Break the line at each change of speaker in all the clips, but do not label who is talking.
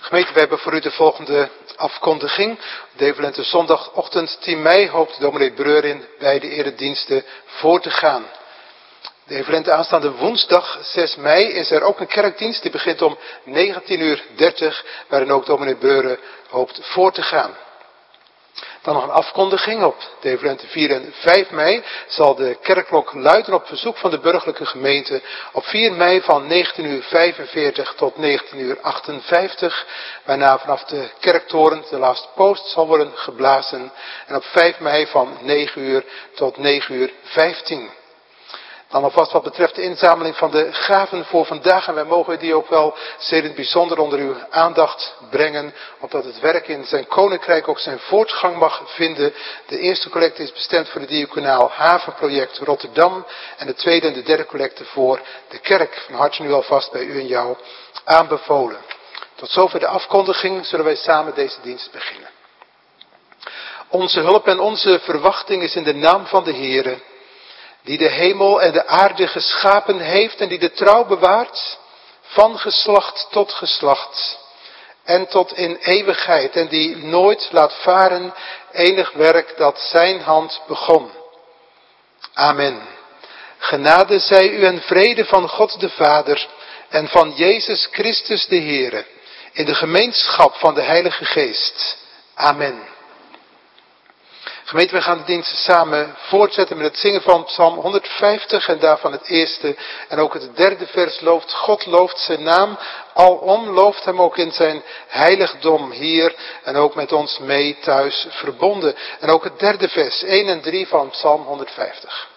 Gemeente, we hebben voor u de volgende afkondiging. Develente zondagochtend 10 mei hoopt dominee Breurin bij de erediensten voor te gaan. Develente aanstaande woensdag 6 mei is er ook een kerkdienst. Die begint om 19:30, waarin ook dominee Breuren hoopt voor te gaan. Dan nog een afkondiging. Op Develente 4 en 5 mei zal de kerkklok luiden op verzoek van de burgerlijke gemeente. Op 4 mei van 19:45 tot 19:58. Waarna vanaf de kerktoren de last post zal worden geblazen. En op 5 mei van 9 uur tot 9:15. Dan alvast wat betreft de inzameling van de gaven voor vandaag. En wij mogen die ook wel zeer in het bijzonder onder uw aandacht brengen. Opdat het werk in zijn koninkrijk ook zijn voortgang mag vinden. De eerste collecte is bestemd voor het diaconaal havenproject Rotterdam. En de tweede en de derde collecte voor de kerk. Van harte nu alvast bij u en jou aanbevolen. Tot zover de afkondiging, zullen wij samen deze dienst beginnen. Onze hulp en onze verwachting is in de naam van de Heere, die de hemel en de aarde geschapen heeft en die de trouw bewaart van geslacht tot geslacht en tot in eeuwigheid en die nooit laat varen enig werk dat zijn hand begon. Amen. Genade zij u en vrede van God de Vader en van Jezus Christus de Heere in de gemeenschap van de Heilige Geest. Amen. Gemeente, wij gaan de dienst samen voortzetten met het zingen van Psalm 150 en daarvan het eerste en ook het derde vers. Looft God, looft zijn naam alom, looft hem ook in zijn heiligdom hier en ook met ons mee thuis verbonden. En ook het derde vers, 1 en 3 van Psalm 150.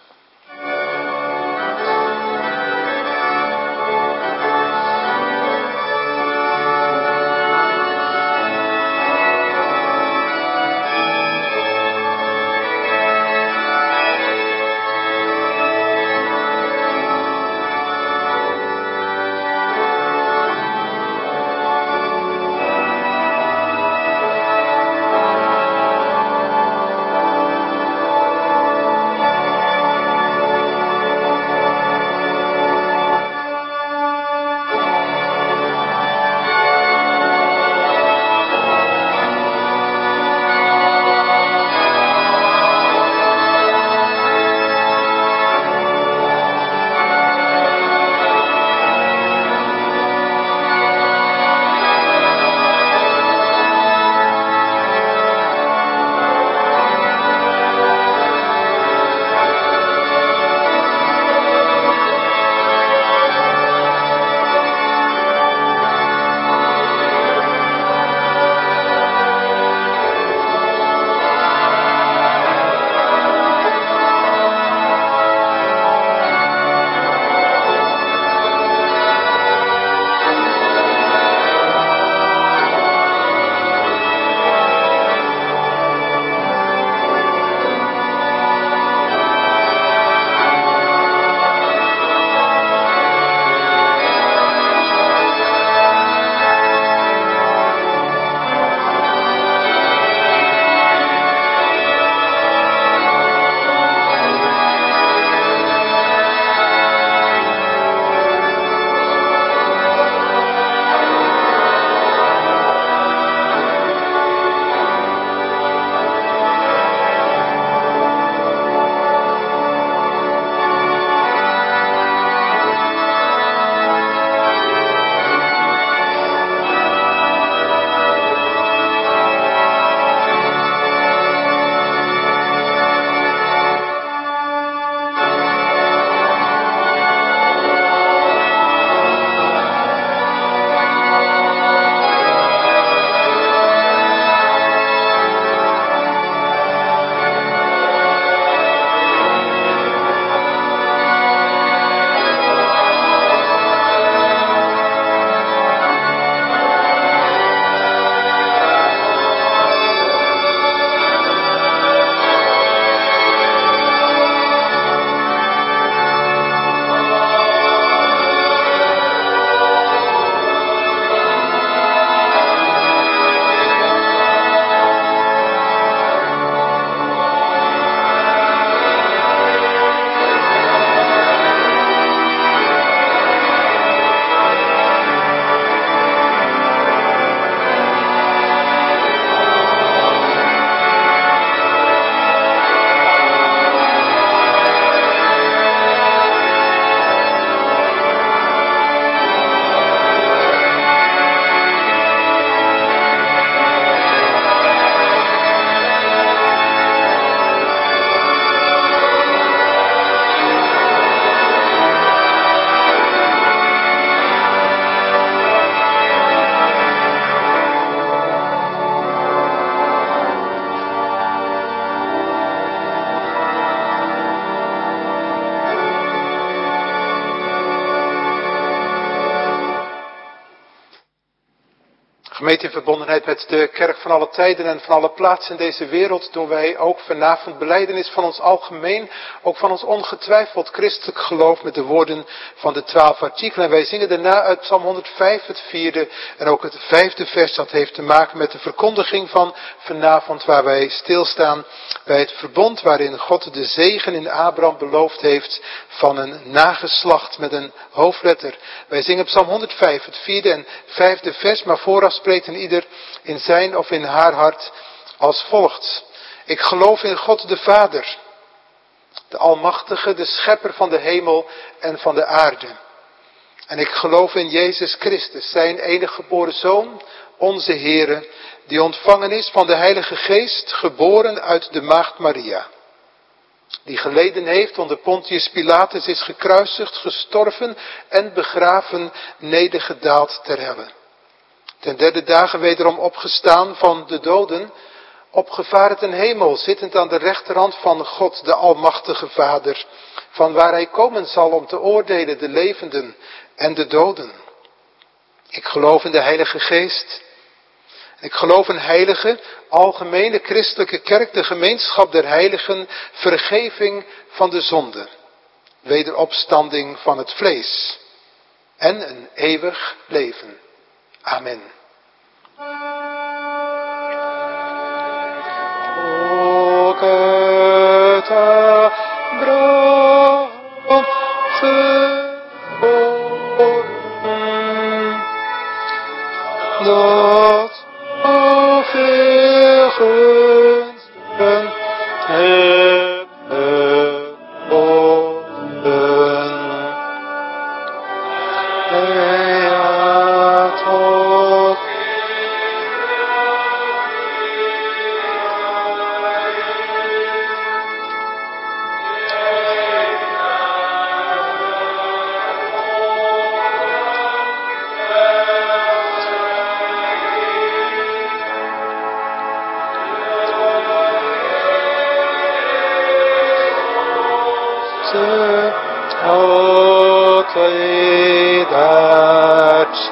Gemeente in verbondenheid met de kerk van alle tijden en van alle plaatsen in deze wereld doen wij ook vanavond belijdenis van ons algemeen, ook van ons ongetwijfeld christelijk geloof met de woorden van de 12 artikelen. En wij zingen daarna uit Psalm 105 het 4e en ook het 5e vers, dat heeft te maken met de verkondiging van vanavond, waar wij stilstaan bij het verbond waarin God de zegen in Abraham beloofd heeft van een nageslacht met een hoofdletter. Wij zingen Psalm 105 het 4e en 5e vers, maar vooraf spreekt een ieder in zijn of in haar hart als volgt. Ik geloof in God de Vader, de Almachtige, de Schepper van de hemel en van de aarde. En ik geloof in Jezus Christus, zijn enige geboren Zoon, onze Heere, die ontvangen is van de Heilige Geest, geboren uit de Maagd Maria. Die geleden heeft onder Pontius Pilatus, is gekruisigd, gestorven en begraven, nedergedaald ter helle. Ten derde dagen wederom opgestaan van de doden, opgevaren ten hemel, zittend aan de rechterhand van God, de Almachtige Vader, van waar hij komen zal om te oordelen de levenden en de doden. Ik geloof in de Heilige Geest. Ik geloof in heilige, algemene christelijke kerk, de gemeenschap der heiligen, vergeving van de zonde, wederopstanding van het vlees en een eeuwig leven. Amen. Ook het Abraham geboren, dat zoveel gunsten heb geboden. Ja, tot dat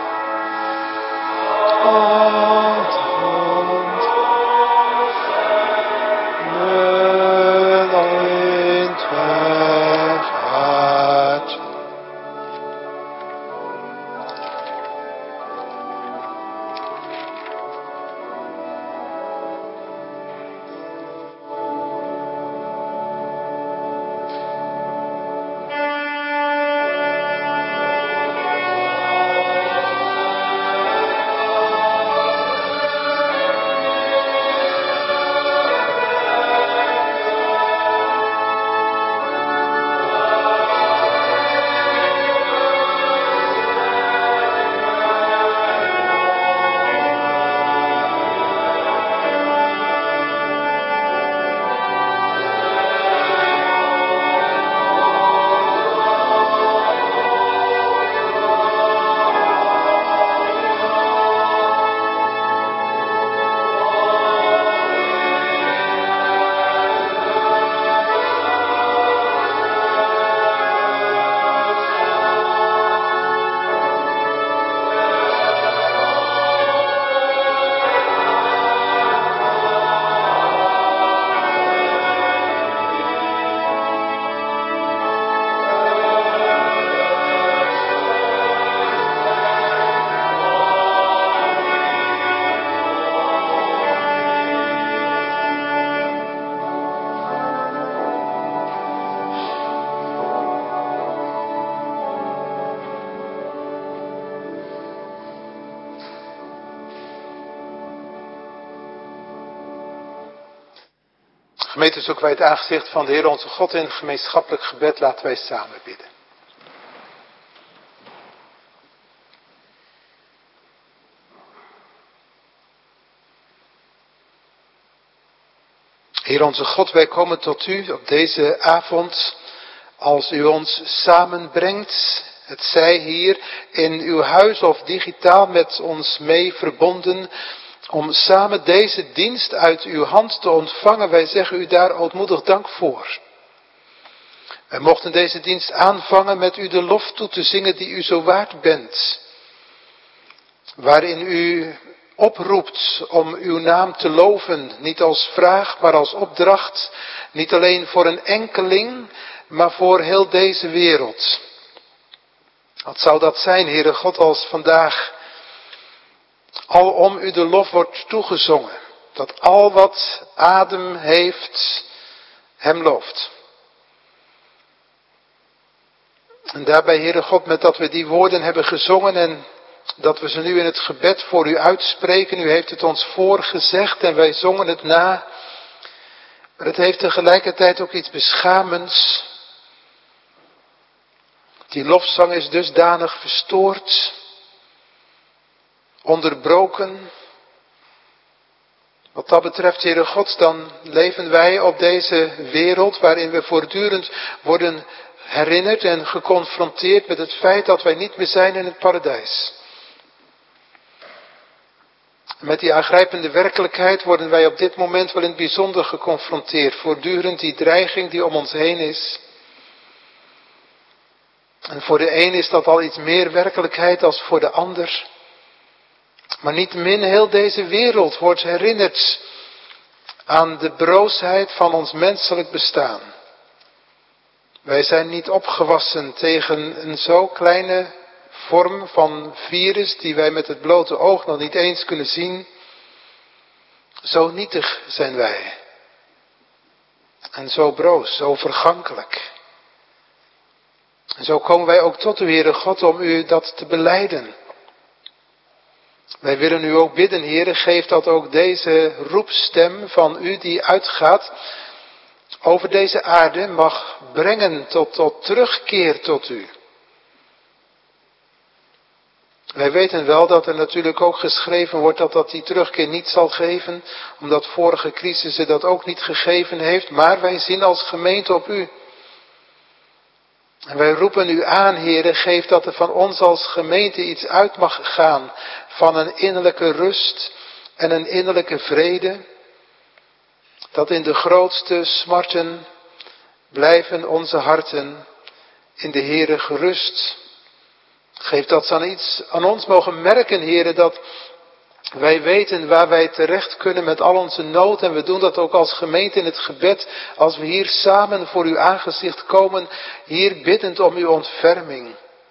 Gemeente, zoeken wij het aangezicht van de Heer onze God in gemeenschappelijk gebed. Laten wij samen bidden. Heer onze God, wij komen tot u op deze avond als u ons samenbrengt. Het zij hier in uw huis of digitaal met ons mee verbonden. Om samen deze dienst uit uw hand te ontvangen. Wij zeggen u daar ootmoedig dank voor. Wij mochten deze dienst aanvangen met u de lof toe te zingen die u zo waard bent. Waarin u oproept om uw naam te loven. Niet als vraag, maar als opdracht. Niet alleen voor een enkeling, maar voor heel deze wereld. Wat zou dat zijn, Heere God, als vandaag alom u de lof wordt toegezongen. Dat al wat adem heeft, hem looft. En daarbij, Heere God, met dat we die woorden hebben gezongen en dat we ze nu in het gebed voor u uitspreken. U heeft het ons voorgezegd en wij zongen het na. Maar het heeft tegelijkertijd ook iets beschamends. Die lofzang is dusdanig verstoord, onderbroken. Wat dat betreft, Heere God, dan leven wij op deze wereld waarin we voortdurend worden herinnerd en geconfronteerd met het feit dat wij niet meer zijn in het paradijs. Met die aangrijpende werkelijkheid worden wij op dit moment wel in het bijzonder geconfronteerd. Voortdurend die dreiging die om ons heen is. En voor de een is dat al iets meer werkelijkheid als voor de ander. Maar niettemin heel deze wereld wordt herinnerd aan de broosheid van ons menselijk bestaan. Wij zijn niet opgewassen tegen een zo kleine vorm van virus die wij met het blote oog nog niet eens kunnen zien. Zo nietig zijn wij. En zo broos, zo vergankelijk. En zo komen wij ook tot u, Heere God, om u dat te belijden. Wij willen u ook bidden, Heere, geef dat ook deze roepstem van u die uitgaat over deze aarde mag brengen tot terugkeer tot u. Wij weten wel dat er natuurlijk ook geschreven wordt dat die terugkeer niet zal geven, omdat vorige crisissen dat ook niet gegeven heeft, maar wij zien als gemeente op u. En wij roepen u aan, Heere, geef dat er van ons als gemeente iets uit mag gaan van een innerlijke rust en een innerlijke vrede. Dat in de grootste smarten blijven onze harten in de Heere gerust. Geef dat ze iets aan ons mogen merken, Heere, dat wij weten waar wij terecht kunnen met al onze nood. En we doen dat ook als gemeente in het gebed. Als we hier samen voor uw aangezicht komen, hier biddend om uw ontferming.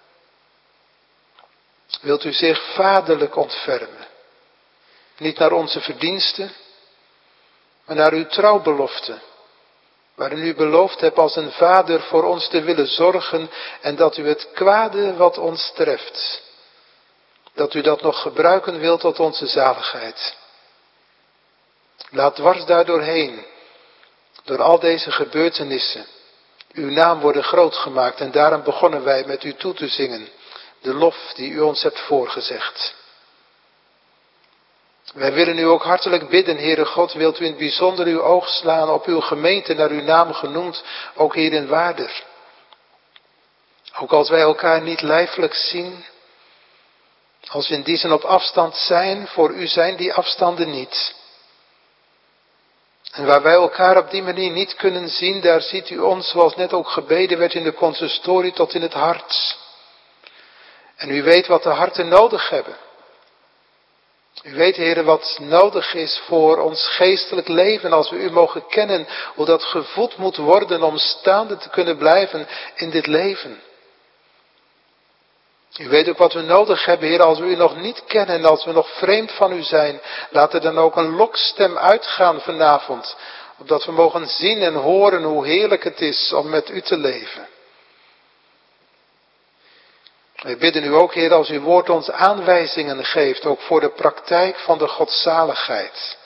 Wilt u zich vaderlijk ontfermen. Niet naar onze verdiensten, maar naar uw trouwbelofte. Waarin u beloofd hebt als een vader voor ons te willen zorgen. En dat u het kwade wat ons treft, dat u dat nog gebruiken wilt tot onze zaligheid. Laat dwars daardoorheen, door al deze gebeurtenissen, uw naam worden groot gemaakt. En daarom begonnen wij met u toe te zingen, de lof die u ons hebt voorgezegd. Wij willen u ook hartelijk bidden, Heere God, wilt u in het bijzonder uw oog slaan op uw gemeente, naar uw naam genoemd, ook hier in Waarder. Ook als wij elkaar niet lijfelijk zien, als we in die zin op afstand zijn, voor u zijn die afstanden niet. En waar wij elkaar op die manier niet kunnen zien, daar ziet u ons, zoals net ook gebeden werd in de consistorie, tot in het hart. En u weet wat de harten nodig hebben. U weet, Heere, wat nodig is voor ons geestelijk leven, als we u mogen kennen, hoe dat gevoed moet worden om staande te kunnen blijven in dit leven. U weet ook wat we nodig hebben, Heer, als we u nog niet kennen en als we nog vreemd van u zijn. Laat er dan ook een lokstem uitgaan vanavond, opdat we mogen zien en horen hoe heerlijk het is om met u te leven. Wij bidden u ook, Heer, als uw woord ons aanwijzingen geeft, ook voor de praktijk van de godzaligheid.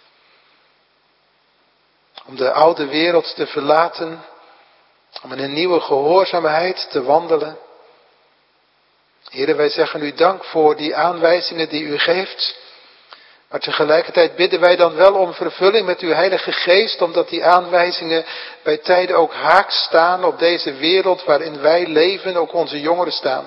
Om de oude wereld te verlaten, om in een nieuwe gehoorzaamheid te wandelen. Heere, wij zeggen u dank voor die aanwijzingen die u geeft. Maar tegelijkertijd bidden wij dan wel om vervulling met uw Heilige Geest, omdat die aanwijzingen bij tijden ook haaks staan op deze wereld waarin wij leven, ook onze jongeren staan.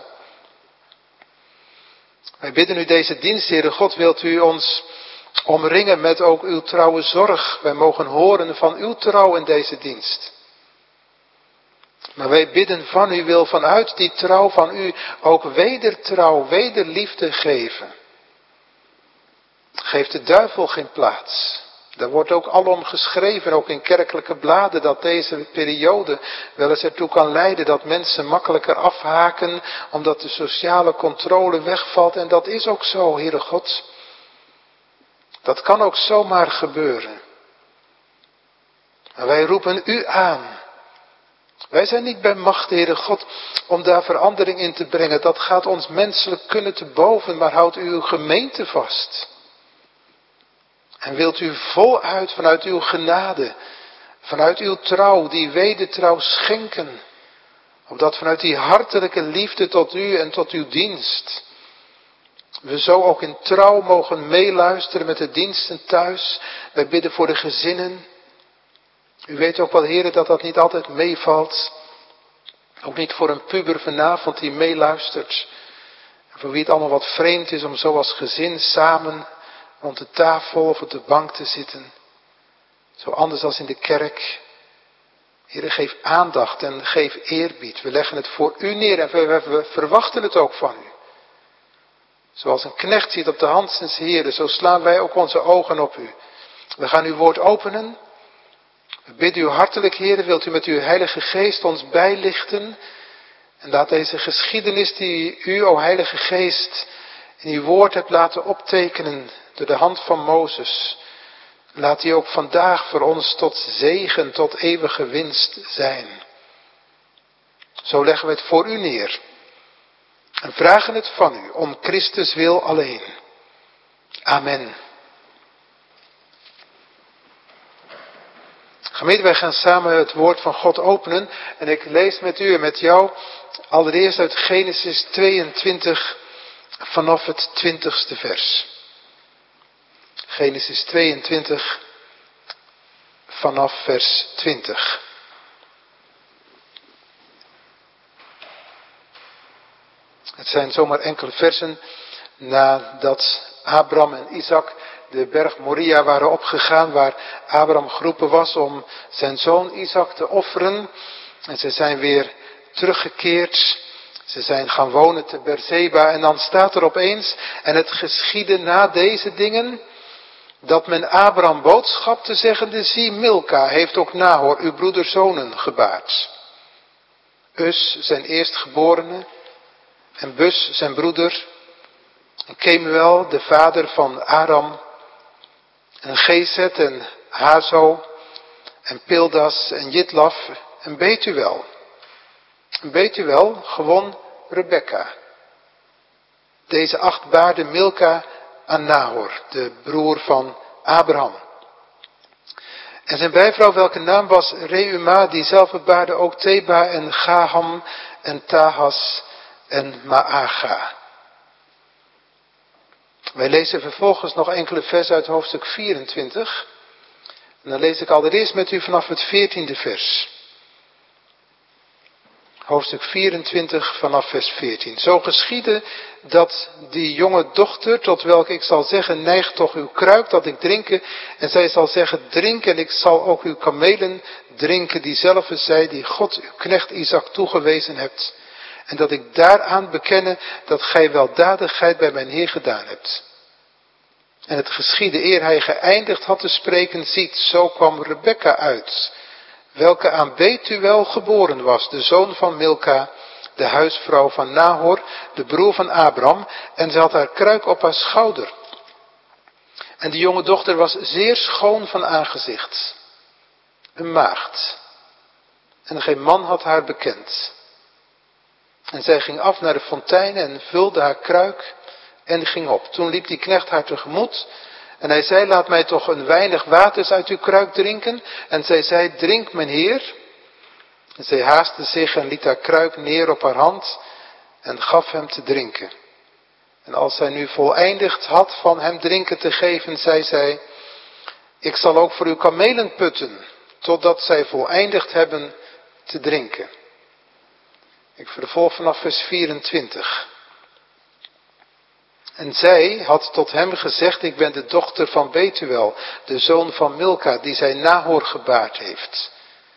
Wij bidden u deze dienst, Heere God, wilt u ons omringen met ook uw trouwe zorg. Wij mogen horen van uw trouw in deze dienst. Maar wij bidden van u, wil vanuit die trouw van u ook wedertrouw, wederliefde geven. Geef de duivel geen plaats. Daar wordt ook alom geschreven, ook in kerkelijke bladen, dat deze periode wel eens ertoe kan leiden dat mensen makkelijker afhaken, omdat de sociale controle wegvalt. En dat is ook zo, Heere God. Dat kan ook zomaar gebeuren. Maar wij roepen u aan. Wij zijn niet bij macht, Heere God, om daar verandering in te brengen. Dat gaat ons menselijk kunnen te boven, maar houdt u uw gemeente vast. En wilt u voluit vanuit uw genade, vanuit uw trouw, die wedertrouw schenken. Opdat vanuit die hartelijke liefde tot u en tot uw dienst, we zo ook in trouw mogen meeluisteren met de diensten thuis. Wij bidden voor de gezinnen. U weet ook wel, heren, dat dat niet altijd meevalt. Ook niet voor een puber vanavond die meeluistert. En voor wie het allemaal wat vreemd is om zo als gezin samen rond de tafel of op de bank te zitten. Zo anders als in de kerk. Heren, geef aandacht en geef eerbied. We leggen het voor u neer en we verwachten het ook van u. Zoals een knecht ziet op de hand zijns Heren, zo slaan wij ook onze ogen op u. We gaan uw woord openen. We bidden u hartelijk, Heren, wilt u met uw Heilige Geest ons bijlichten. En laat deze geschiedenis die u, o Heilige Geest, in uw woord hebt laten optekenen door de hand van Mozes. Laat die ook vandaag voor ons tot zegen, tot eeuwige winst zijn. Zo leggen we het voor u neer. En vragen het van u, om Christus wil alleen. Amen. Gemeente, wij gaan samen het woord van God openen. En ik lees met u en met jou allereerst uit Genesis 22 vanaf het 20ste vers. Genesis 22 vanaf vers 20. Het zijn zomaar enkele versen nadat Abraham en Isaac de berg Moria waren opgegaan, waar Abraham geroepen was om zijn zoon Isaac te offeren. En ze zijn weer teruggekeerd. Ze zijn gaan wonen te Beerseba. En dan staat er opeens, en het geschiedde na deze dingen, dat men Abraham boodschapte zeggende, zie, Milka heeft ook Nahor, uw broeder, zonen gebaard. Us, zijn eerstgeborene, en Bus, zijn broeder, en Kemuel, de vader van Aram, en Gezet en Hazo, en Pildas en Jitlaf, en Betuel. En Betuel gewon Rebekka. Deze 8 baarde Milka aan Nahor, de broer van Abraham. En zijn bijvrouw, welke naam was Reuma, diezelfde baarde ook Teba en Gaham en Tahas en Maaga. Wij lezen vervolgens nog enkele versen uit hoofdstuk 24. En dan lees ik allereerst met u vanaf het 14e vers. Hoofdstuk 24 vanaf vers 14. Zo geschiedde dat die jonge dochter, tot welke ik zal zeggen, neig toch uw kruik dat ik drinken. En zij zal zeggen, drink en ik zal ook uw kamelen drinken, diezelfde zij die God uw knecht Isaac toegewezen hebt. En dat ik daaraan bekenne dat gij weldadigheid bij mijn Heer gedaan hebt. En het geschiedde eer hij geëindigd had te spreken, ziet, zo kwam Rebekka uit, welke aan Betuel geboren was, de zoon van Milka, de huisvrouw van Nahor, de broer van Abraham, en ze had haar kruik op haar schouder. En de jonge dochter was zeer schoon van aangezicht, een maagd, en geen man had haar bekend. En zij ging af naar de fontein en vulde haar kruik en ging op. Toen liep die knecht haar tegemoet en hij zei, laat mij toch een weinig waters uit uw kruik drinken. En zij zei, drink mijn Heer. En zij haastte zich en liet haar kruik neer op haar hand en gaf hem te drinken. En als zij nu voleindigd had van hem drinken te geven, zei zij, ik zal ook voor uw kamelen putten, totdat zij voleindigd hebben te drinken. Ik vervolg vanaf vers 24. En zij had tot hem gezegd, ik ben de dochter van Betuel, de zoon van Milka, die zij Nahor gebaard heeft.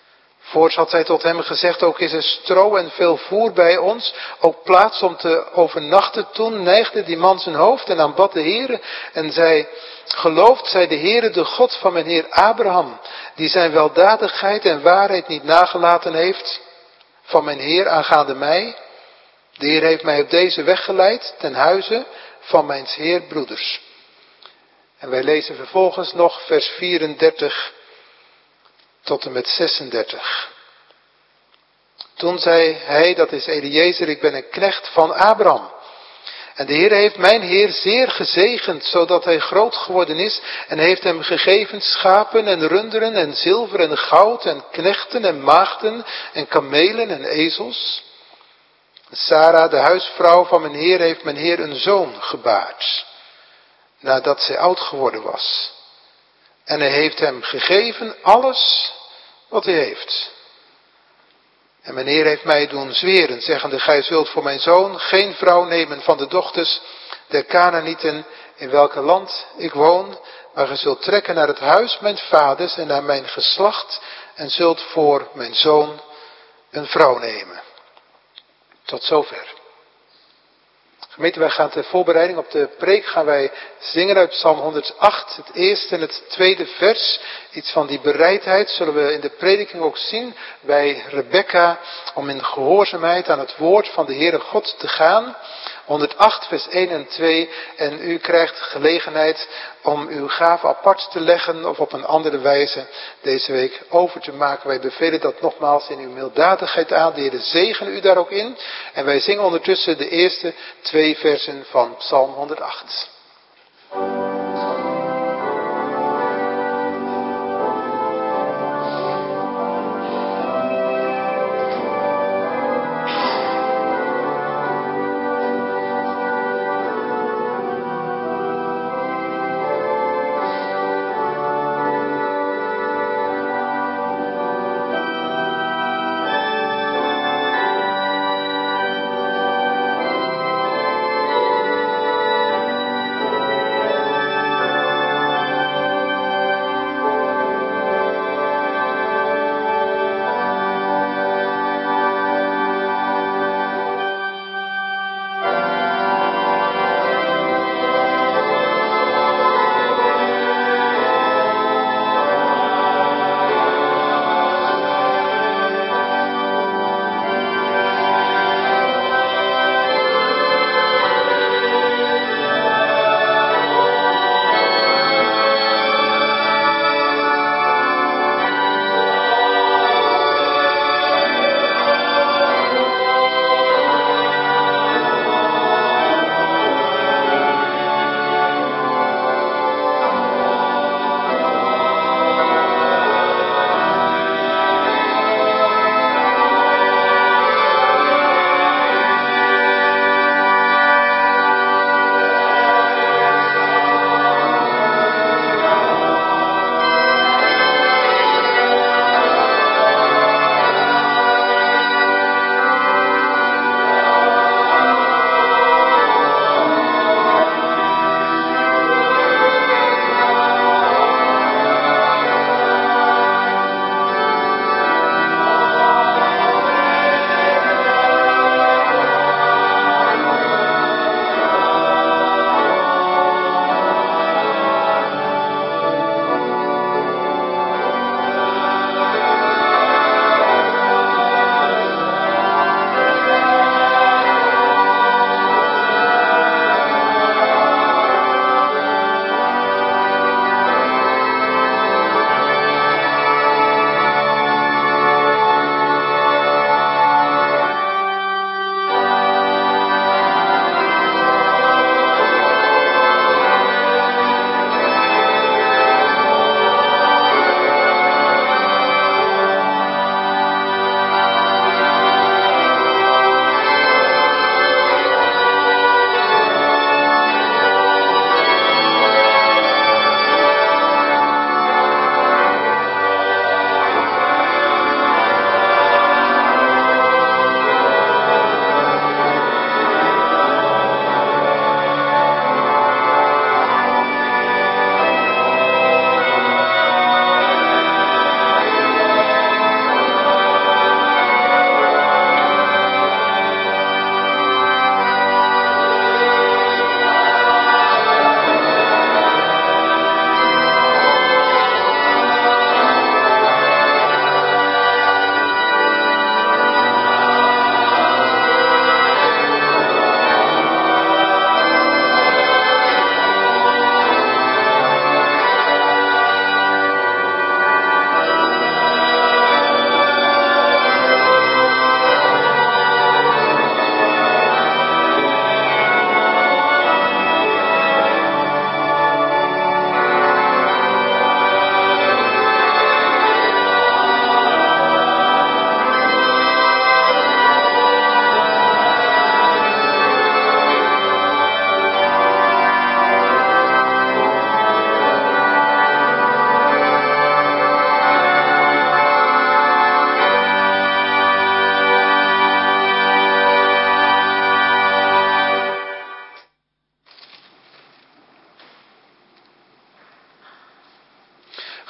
Voorts had zij tot hem gezegd, ook is er stro en veel voer bij ons, ook plaats om te overnachten. Toen neigde die man zijn hoofd en aanbad de Heere en zei, gelooft zij de Heere, de God van mijn Heer Abraham, die zijn weldadigheid en waarheid niet nagelaten heeft van mijn Heer aangaande mij. De Heer heeft mij op deze weg geleid ten huize van mijn Heer broeders. En wij lezen vervolgens nog vers 34 tot en met 36. Toen zei hij, dat is Eliezer, ik ben een knecht van Abraham. En de Heer heeft mijn Heer zeer gezegend, zodat hij groot geworden is. En heeft hem gegeven schapen en runderen en zilver en goud en knechten en maagden en kamelen en ezels. Sara, de huisvrouw van mijn Heer, heeft mijn Heer een zoon gebaard, nadat zij oud geworden was. En hij heeft hem gegeven alles wat hij heeft. En mijn Heer heeft mij doen zweren, zeggende, gij zult voor mijn zoon geen vrouw nemen van de dochters der Kanaanieten, in welke land ik woon, maar gij zult trekken naar het huis mijn vaders en naar mijn geslacht, en zult voor mijn zoon een vrouw nemen. Tot zover. Gemeente, wij gaan ter voorbereiding op de preek gaan wij zingen uit Psalm 108, het eerste en het tweede vers. Iets van die bereidheid zullen we in de prediking ook zien bij Rebecca, om in gehoorzaamheid aan het woord van de Heere God te gaan. 108 vers 1 en 2 en u krijgt gelegenheid om uw gave apart te leggen of op een andere wijze deze week over te maken. Wij bevelen dat nogmaals in uw milddadigheid aan. De Heere zegene u daar ook in. En wij zingen ondertussen de eerste 2 versen van Psalm 108.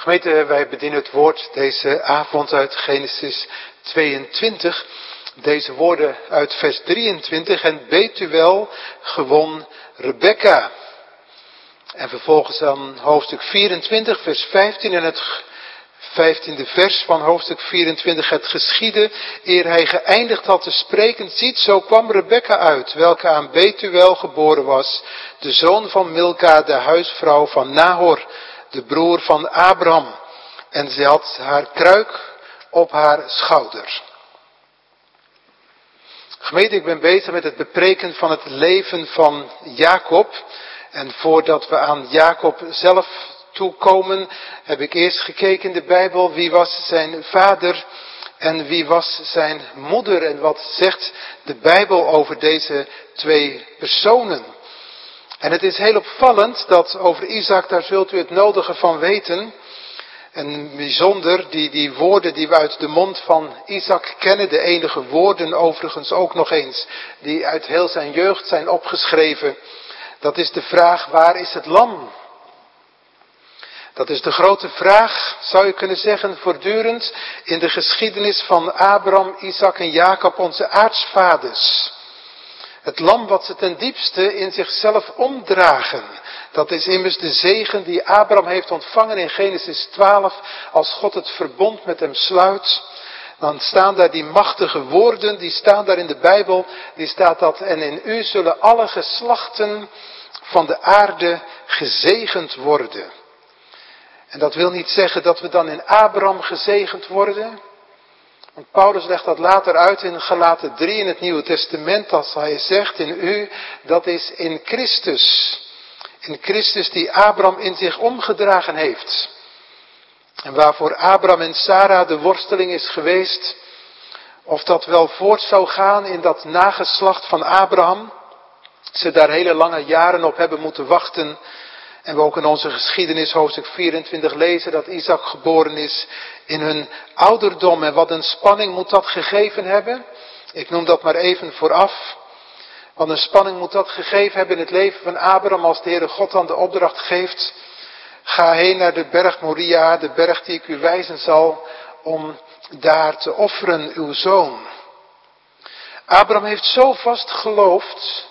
Gemeente, wij bedienen het woord deze avond uit Genesis 22. Deze woorden uit vers 23. En Betuel gewon Rebekka. En vervolgens dan hoofdstuk 24, vers 15 en het 15e vers van hoofdstuk 24. Het geschiedde, eer hij geëindigd had te spreken, ziet, zo kwam Rebekka uit, welke aan Betuel geboren was, de zoon van Milka, de huisvrouw van Nahor, de broer van Abraham. En zij had haar kruik op haar schouder. Gemeente, ik ben bezig met het bepreken van het leven van Jacob. En voordat we aan Jacob zelf toekomen, heb ik eerst gekeken in de Bijbel, wie was zijn vader en wie was zijn moeder. En wat zegt de Bijbel over deze twee personen? En het is heel opvallend dat over Isaac, daar zult u het nodige van weten. En bijzonder die woorden die we uit de mond van Isaac kennen, de enige woorden overigens ook nog eens, die uit heel zijn jeugd zijn opgeschreven. Dat is de vraag, waar is het lam? Dat is de grote vraag, zou je kunnen zeggen, voortdurend in de geschiedenis van Abraham, Isaac en Jacob, onze aartsvaders. Het lam wat ze ten diepste in zichzelf omdragen. Dat is immers de zegen die Abraham heeft ontvangen in Genesis 12. Als God het verbond met hem sluit. Dan staan daar die machtige woorden, die staan daar in de Bijbel. Die staat dat, en in u zullen alle geslachten van de aarde gezegend worden. En dat wil niet zeggen dat we dan in Abraham gezegend worden. Want Paulus legt dat later uit in Galaten 3 in het Nieuwe Testament, als hij zegt in u, dat is in Christus. In Christus die Abraham in zich omgedragen heeft. En waarvoor Abraham en Sarah de worsteling is geweest, of dat wel voort zou gaan in dat nageslacht van Abraham. Ze daar hele lange jaren op hebben moeten wachten. En we ook in onze geschiedenis hoofdstuk 24 lezen dat Isaac geboren is in hun ouderdom. En wat een spanning moet dat gegeven hebben. Ik noem dat maar even vooraf. Wat een spanning moet dat gegeven hebben in het leven van Abraham als de Heere God dan de opdracht geeft. Ga heen naar de berg Moria, de berg die ik u wijzen zal, om daar te offeren uw zoon. Abraham heeft zo vast geloofd,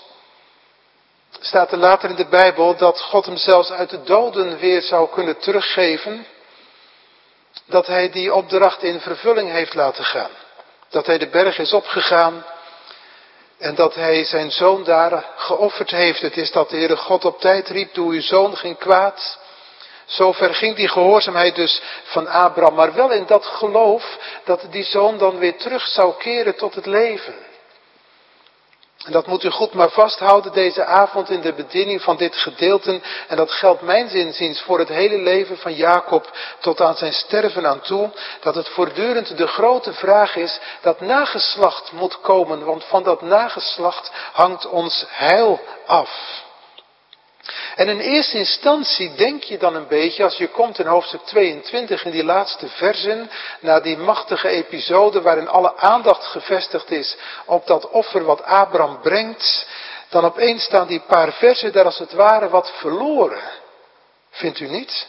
staat er later in de Bijbel, dat God hem zelfs uit de doden weer zou kunnen teruggeven, dat hij die opdracht in vervulling heeft laten gaan. Dat hij de berg is opgegaan en dat hij zijn zoon daar geofferd heeft. Het is dat de Heere God op tijd riep, doe uw zoon geen kwaad. Zover ging die gehoorzaamheid dus van Abraham, maar wel in dat geloof dat die zoon dan weer terug zou keren tot het leven. En dat moet u goed maar vasthouden deze avond in de bediening van dit gedeelte. En dat geldt mijns inziens voor het hele leven van Jacob tot aan zijn sterven aan toe. Dat het voortdurend de grote vraag is dat nageslacht moet komen. Want van dat nageslacht hangt ons heil af. En in eerste instantie denk je dan een beetje, als je komt in hoofdstuk 22 in die laatste versen, naar die machtige episode waarin alle aandacht gevestigd is op dat offer wat Abraham brengt, dan opeens staan die paar versen daar als het ware wat verloren. Vindt u niet?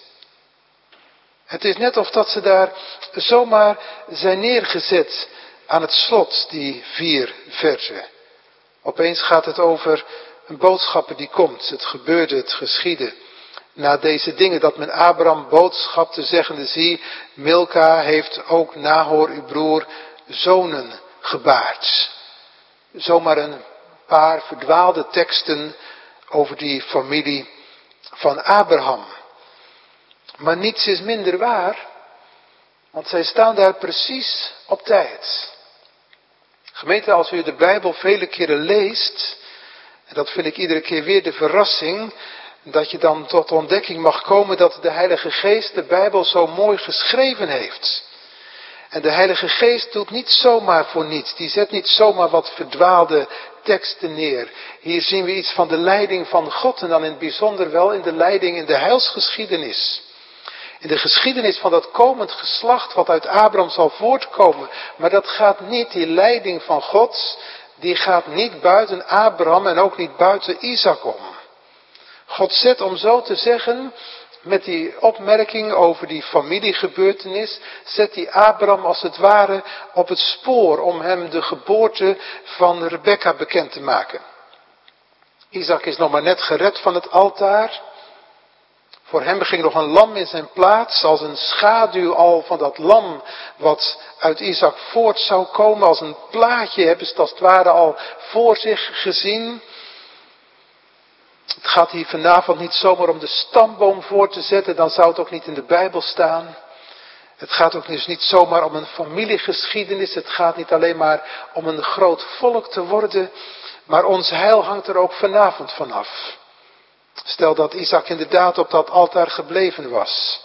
Het is net of dat ze daar zomaar zijn neergezet aan het slot, die 4 versen. Opeens gaat het over een boodschapper die komt, het gebeurde, het geschiedde. Na deze dingen dat men Abraham boodschapte zeggende, zie, Milka heeft ook Nahor, uw broer, zonen gebaard. Zomaar een paar verdwaalde teksten over die familie van Abraham. Maar niets is minder waar, want zij staan daar precies op tijd. Gemeente, als u de Bijbel vele keren leest, en dat vind ik iedere keer weer de verrassing, dat je dan tot de ontdekking mag komen dat de Heilige Geest de Bijbel zo mooi geschreven heeft. En de Heilige Geest doet niet zomaar voor niets. Die zet niet zomaar wat verdwaalde teksten neer. Hier zien we iets van de leiding van God en dan in het bijzonder wel in de leiding in de heilsgeschiedenis. In de geschiedenis van dat komend geslacht wat uit Abraham zal voortkomen. Maar dat gaat niet, die leiding van God, die gaat niet buiten Abraham en ook niet buiten Isaac om. God zet, om zo te zeggen, met die opmerking over die familiegebeurtenis, zet hij Abraham als het ware op het spoor om hem de geboorte van Rebekka bekend te maken. Isaac is nog maar net gered van het altaar. Voor hem ging nog een lam in zijn plaats, als een schaduw al van dat lam wat uit Isaac voort zou komen. Als een plaatje hebben ze het als het ware al voor zich gezien. Het gaat hier vanavond niet zomaar om de stamboom voor te zetten, dan zou het ook niet in de Bijbel staan. Het gaat ook dus niet zomaar om een familiegeschiedenis, het gaat niet alleen maar om een groot volk te worden, maar ons heil hangt er ook vanavond vanaf. Stel dat Isaac inderdaad op dat altaar gebleven was.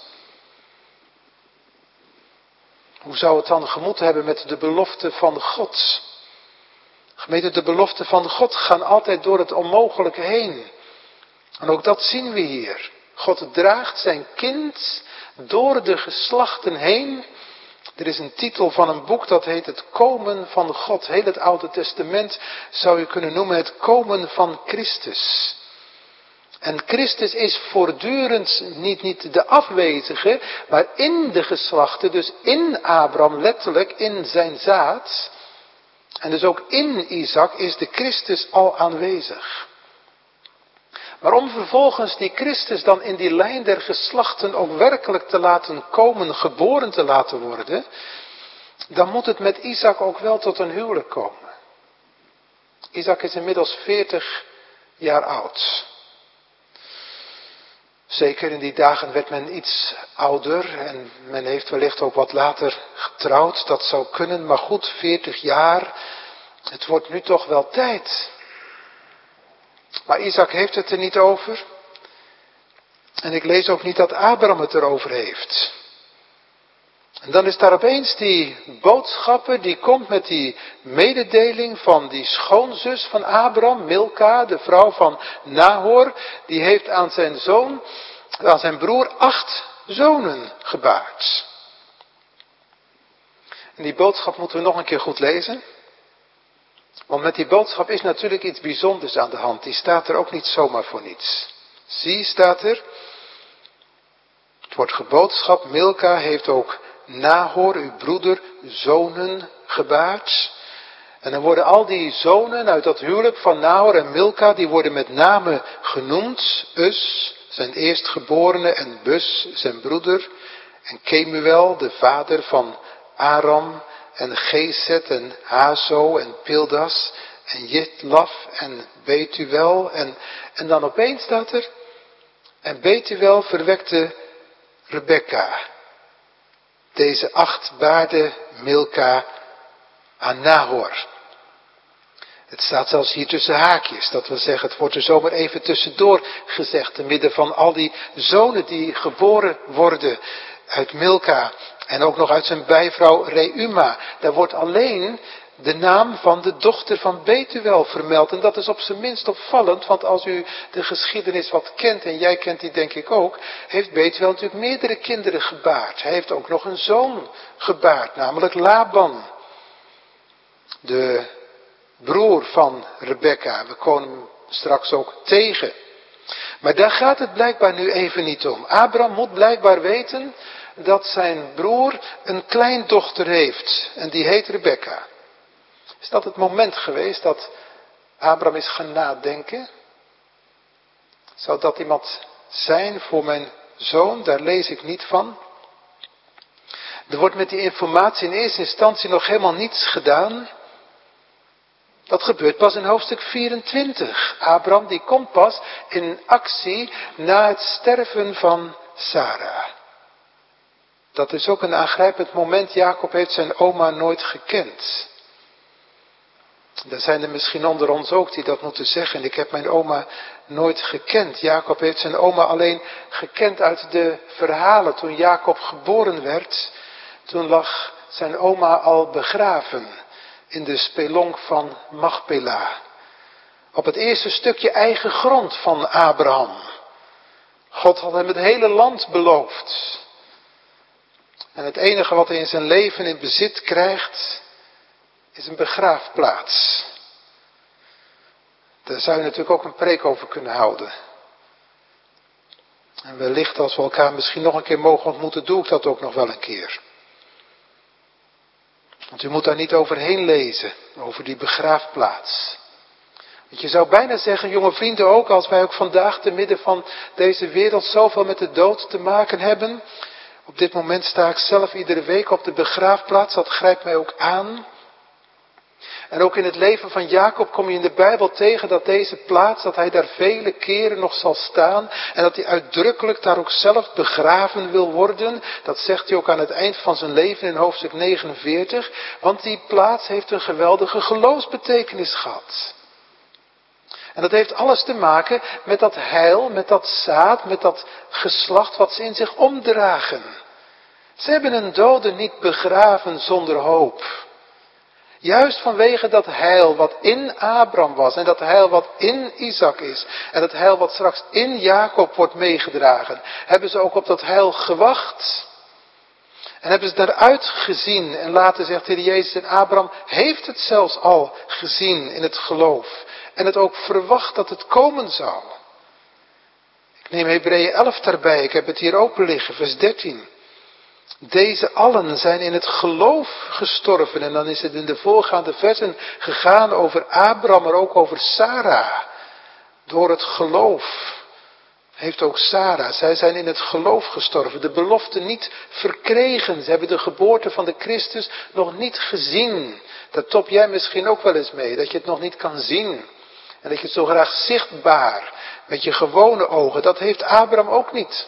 Hoe zou het dan gemoed hebben met de belofte van God? Gemeente, de beloften van God gaan altijd door het onmogelijke heen. En ook dat zien we hier. God draagt zijn kind door de geslachten heen. Er is een titel van een boek dat heet Het Komen van God. Heel het Oude Testament zou je kunnen noemen het Komen van Christus. En Christus is voortdurend niet de afwezige, maar in de geslachten, dus in Abraham, letterlijk in zijn zaad. En dus ook in Isaac is de Christus al aanwezig. Maar om vervolgens die Christus dan in die lijn der geslachten ook werkelijk te laten komen, geboren te laten worden, dan moet het met Isaac ook wel tot een huwelijk komen. Isaac is inmiddels 40 jaar oud. Zeker in die dagen werd men iets ouder en men heeft wellicht ook wat later getrouwd, dat zou kunnen, maar goed, 40 jaar, het wordt nu toch wel tijd. Maar Isaac heeft het er niet over. En ik lees ook niet dat Abraham het erover heeft. En dan is daar opeens die boodschapper die komt met die mededeling van die schoonzus van Abraham, Milka, de vrouw van Nahor. Die heeft aan zijn broer 8 zonen gebaard. En die boodschap moeten we nog een keer goed lezen. Want met die boodschap is natuurlijk iets bijzonders aan de hand. Die staat er ook niet zomaar voor niets. Zie, staat er. Het wordt geboodschap. Milka heeft ook Nahor, uw broeder, zonen gebaard. En dan worden al die zonen uit dat huwelijk van Nahor en Milka, die worden met name genoemd. Us, zijn eerstgeborene, en Bus, zijn broeder. En Kemuel, de vader van Aram. En Gezet en Hazo en Pildas en Jitlaf en Betuel. En dan opeens staat er, en Betuel verwekte Rebekka. Deze 8 baarde Milka aan Nahor. Het staat zelfs hier tussen haakjes. Dat wil zeggen, het wordt er zomaar even tussendoor gezegd. Te midden van al die zonen die geboren worden uit Milka. En ook nog uit zijn bijvrouw Reuma. Daar wordt alleen de naam van de dochter van Betuel vermeld. En dat is op zijn minst opvallend. Want als u de geschiedenis wat kent, en jij kent die denk ik ook, heeft Betuel natuurlijk meerdere kinderen gebaard. Hij heeft ook nog een zoon gebaard, namelijk Laban. De broer van Rebekka. We komen hem straks ook tegen. Maar daar gaat het blijkbaar nu even niet om. Abraham moet blijkbaar weten dat zijn broer een kleindochter heeft. En die heet Rebekka. Is dat het moment geweest dat Abraham is gaan nadenken? Zou dat iemand zijn voor mijn zoon? Daar lees ik niet van. Er wordt met die informatie in eerste instantie nog helemaal niets gedaan. Dat gebeurt pas in hoofdstuk 24. Abraham die komt pas in actie na het sterven van Sarah. Dat is ook een aangrijpend moment. Jacob heeft zijn oma nooit gekend. Er zijn er misschien onder ons ook die dat moeten zeggen. Ik heb mijn oma nooit gekend. Jacob heeft zijn oma alleen gekend uit de verhalen. Toen Jacob geboren werd, toen lag zijn oma al begraven in de spelonk van Machpela. Op het eerste stukje eigen grond van Abraham. God had hem het hele land beloofd. En het enige wat hij in zijn leven in bezit krijgt, is een begraafplaats. Daar zou je natuurlijk ook een preek over kunnen houden. En wellicht als we elkaar misschien nog een keer mogen ontmoeten, doe ik dat ook nog wel een keer. Want u moet daar niet overheen lezen, over die begraafplaats. Want je zou bijna zeggen, jonge vrienden ook, als wij ook vandaag te midden van deze wereld zoveel met de dood te maken hebben. Op dit moment sta ik zelf iedere week op de begraafplaats, dat grijpt mij ook aan. En ook in het leven van Jacob kom je in de Bijbel tegen dat deze plaats, dat hij daar vele keren nog zal staan. En dat hij uitdrukkelijk daar ook zelf begraven wil worden. Dat zegt hij ook aan het eind van zijn leven in hoofdstuk 49. Want die plaats heeft een geweldige geloofsbetekenis gehad. En dat heeft alles te maken met dat heil, met dat zaad, met dat geslacht wat ze in zich omdragen. Ze hebben een dode niet begraven zonder hoop. Juist vanwege dat heil wat in Abraham was en dat heil wat in Isaac is en dat heil wat straks in Jacob wordt meegedragen, hebben ze ook op dat heil gewacht. En hebben ze daaruit gezien en later zegt de Heer Jezus en Abraham heeft het zelfs al gezien in het geloof. En het ook verwacht dat het komen zou. Ik neem Hebreeën 11 daarbij, ik heb het hier open liggen, vers 13. Deze allen zijn in het geloof gestorven. En dan is het in de voorgaande versen gegaan over Abraham, maar ook over Sarah. Door het geloof heeft ook Sarah. Zij zijn in het geloof gestorven. De belofte niet verkregen. Ze hebben de geboorte van de Christus nog niet gezien. Daar top jij misschien ook wel eens mee. Dat je het nog niet kan zien. En dat je het zo graag zichtbaar met je gewone ogen. Dat heeft Abraham ook niet.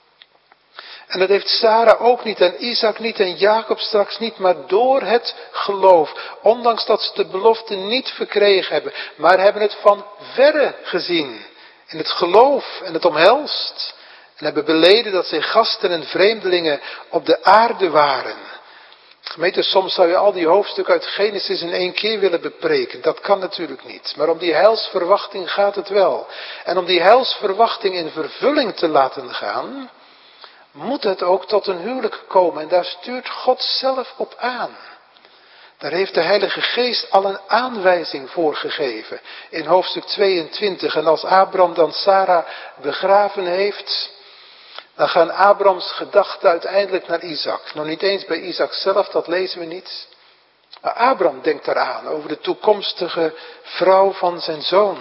En dat heeft Sarah ook niet en Isaac niet en Jacob straks niet, maar door het geloof. Ondanks dat ze de belofte niet verkregen hebben, maar hebben het van verre gezien. In het geloof en het omhelst. En hebben beleden dat zij gasten en vreemdelingen op de aarde waren. Gemeente, soms zou je al die hoofdstukken uit Genesis in één keer willen bepreken. Dat kan natuurlijk niet. Maar om die heilsverwachting gaat het wel. En om die heilsverwachting in vervulling te laten gaan, moet het ook tot een huwelijk komen. En daar stuurt God zelf op aan. Daar heeft de Heilige Geest al een aanwijzing voor gegeven. In hoofdstuk 22. En als Abraham dan Sarah begraven heeft, dan gaan Abrahams gedachten uiteindelijk naar Isaac. Nog niet eens bij Isaac zelf, dat lezen we niet. Maar Abraham denkt daaraan, over de toekomstige vrouw van zijn zoon.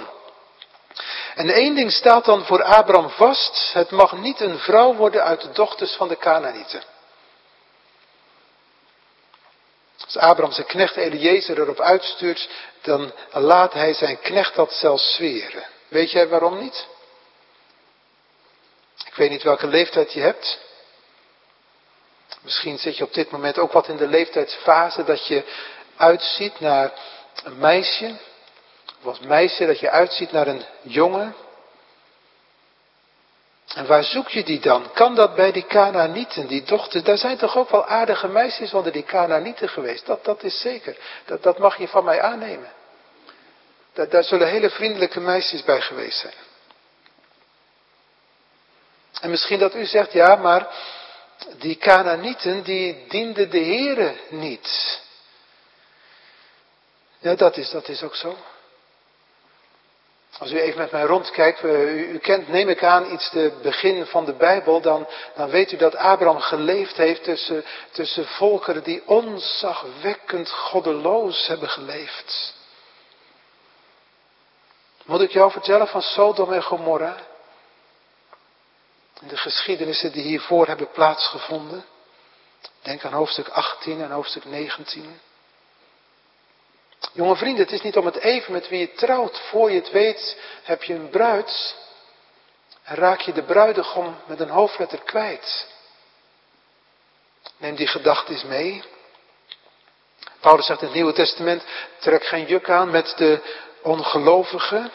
En één ding staat dan voor Abraham vast. Het mag niet een vrouw worden uit de dochters van de Kanaanieten. Als Abraham zijn knecht Eliezer erop uitstuurt, dan laat hij zijn knecht dat zelfs zweren. Weet jij waarom niet? Ik weet niet welke leeftijd je hebt. Misschien zit je op dit moment ook wat in de leeftijdsfase dat je uitziet naar een meisje. Of als meisje dat je uitziet naar een jongen. En waar zoek je die dan? Kan dat bij die Kanaanieten, die dochters? Daar zijn toch ook wel aardige meisjes onder die Kanaanieten geweest. Dat is zeker. Dat mag je van mij aannemen. Daar zullen hele vriendelijke meisjes bij geweest zijn. En misschien dat u zegt, ja, maar die Kanaanieten die dienden de Heere niet. Ja, dat is ook zo. Als u even met mij rondkijkt, u kent, neem ik aan, iets te begin van de Bijbel, dan weet u dat Abraham geleefd heeft tussen volkeren die ontzagwekkend goddeloos hebben geleefd. Moet ik jou vertellen van Sodom en Gomorra? In de geschiedenissen die hiervoor hebben plaatsgevonden. Denk aan hoofdstuk 18 en hoofdstuk 19. Jonge vrienden, het is niet om het even met wie je trouwt. Voor je het weet heb je een bruid en raak je de bruidegom met een hoofdletter kwijt. Neem die gedachte eens mee. Paulus zegt in het Nieuwe Testament, trek geen juk aan met de ongelovigen.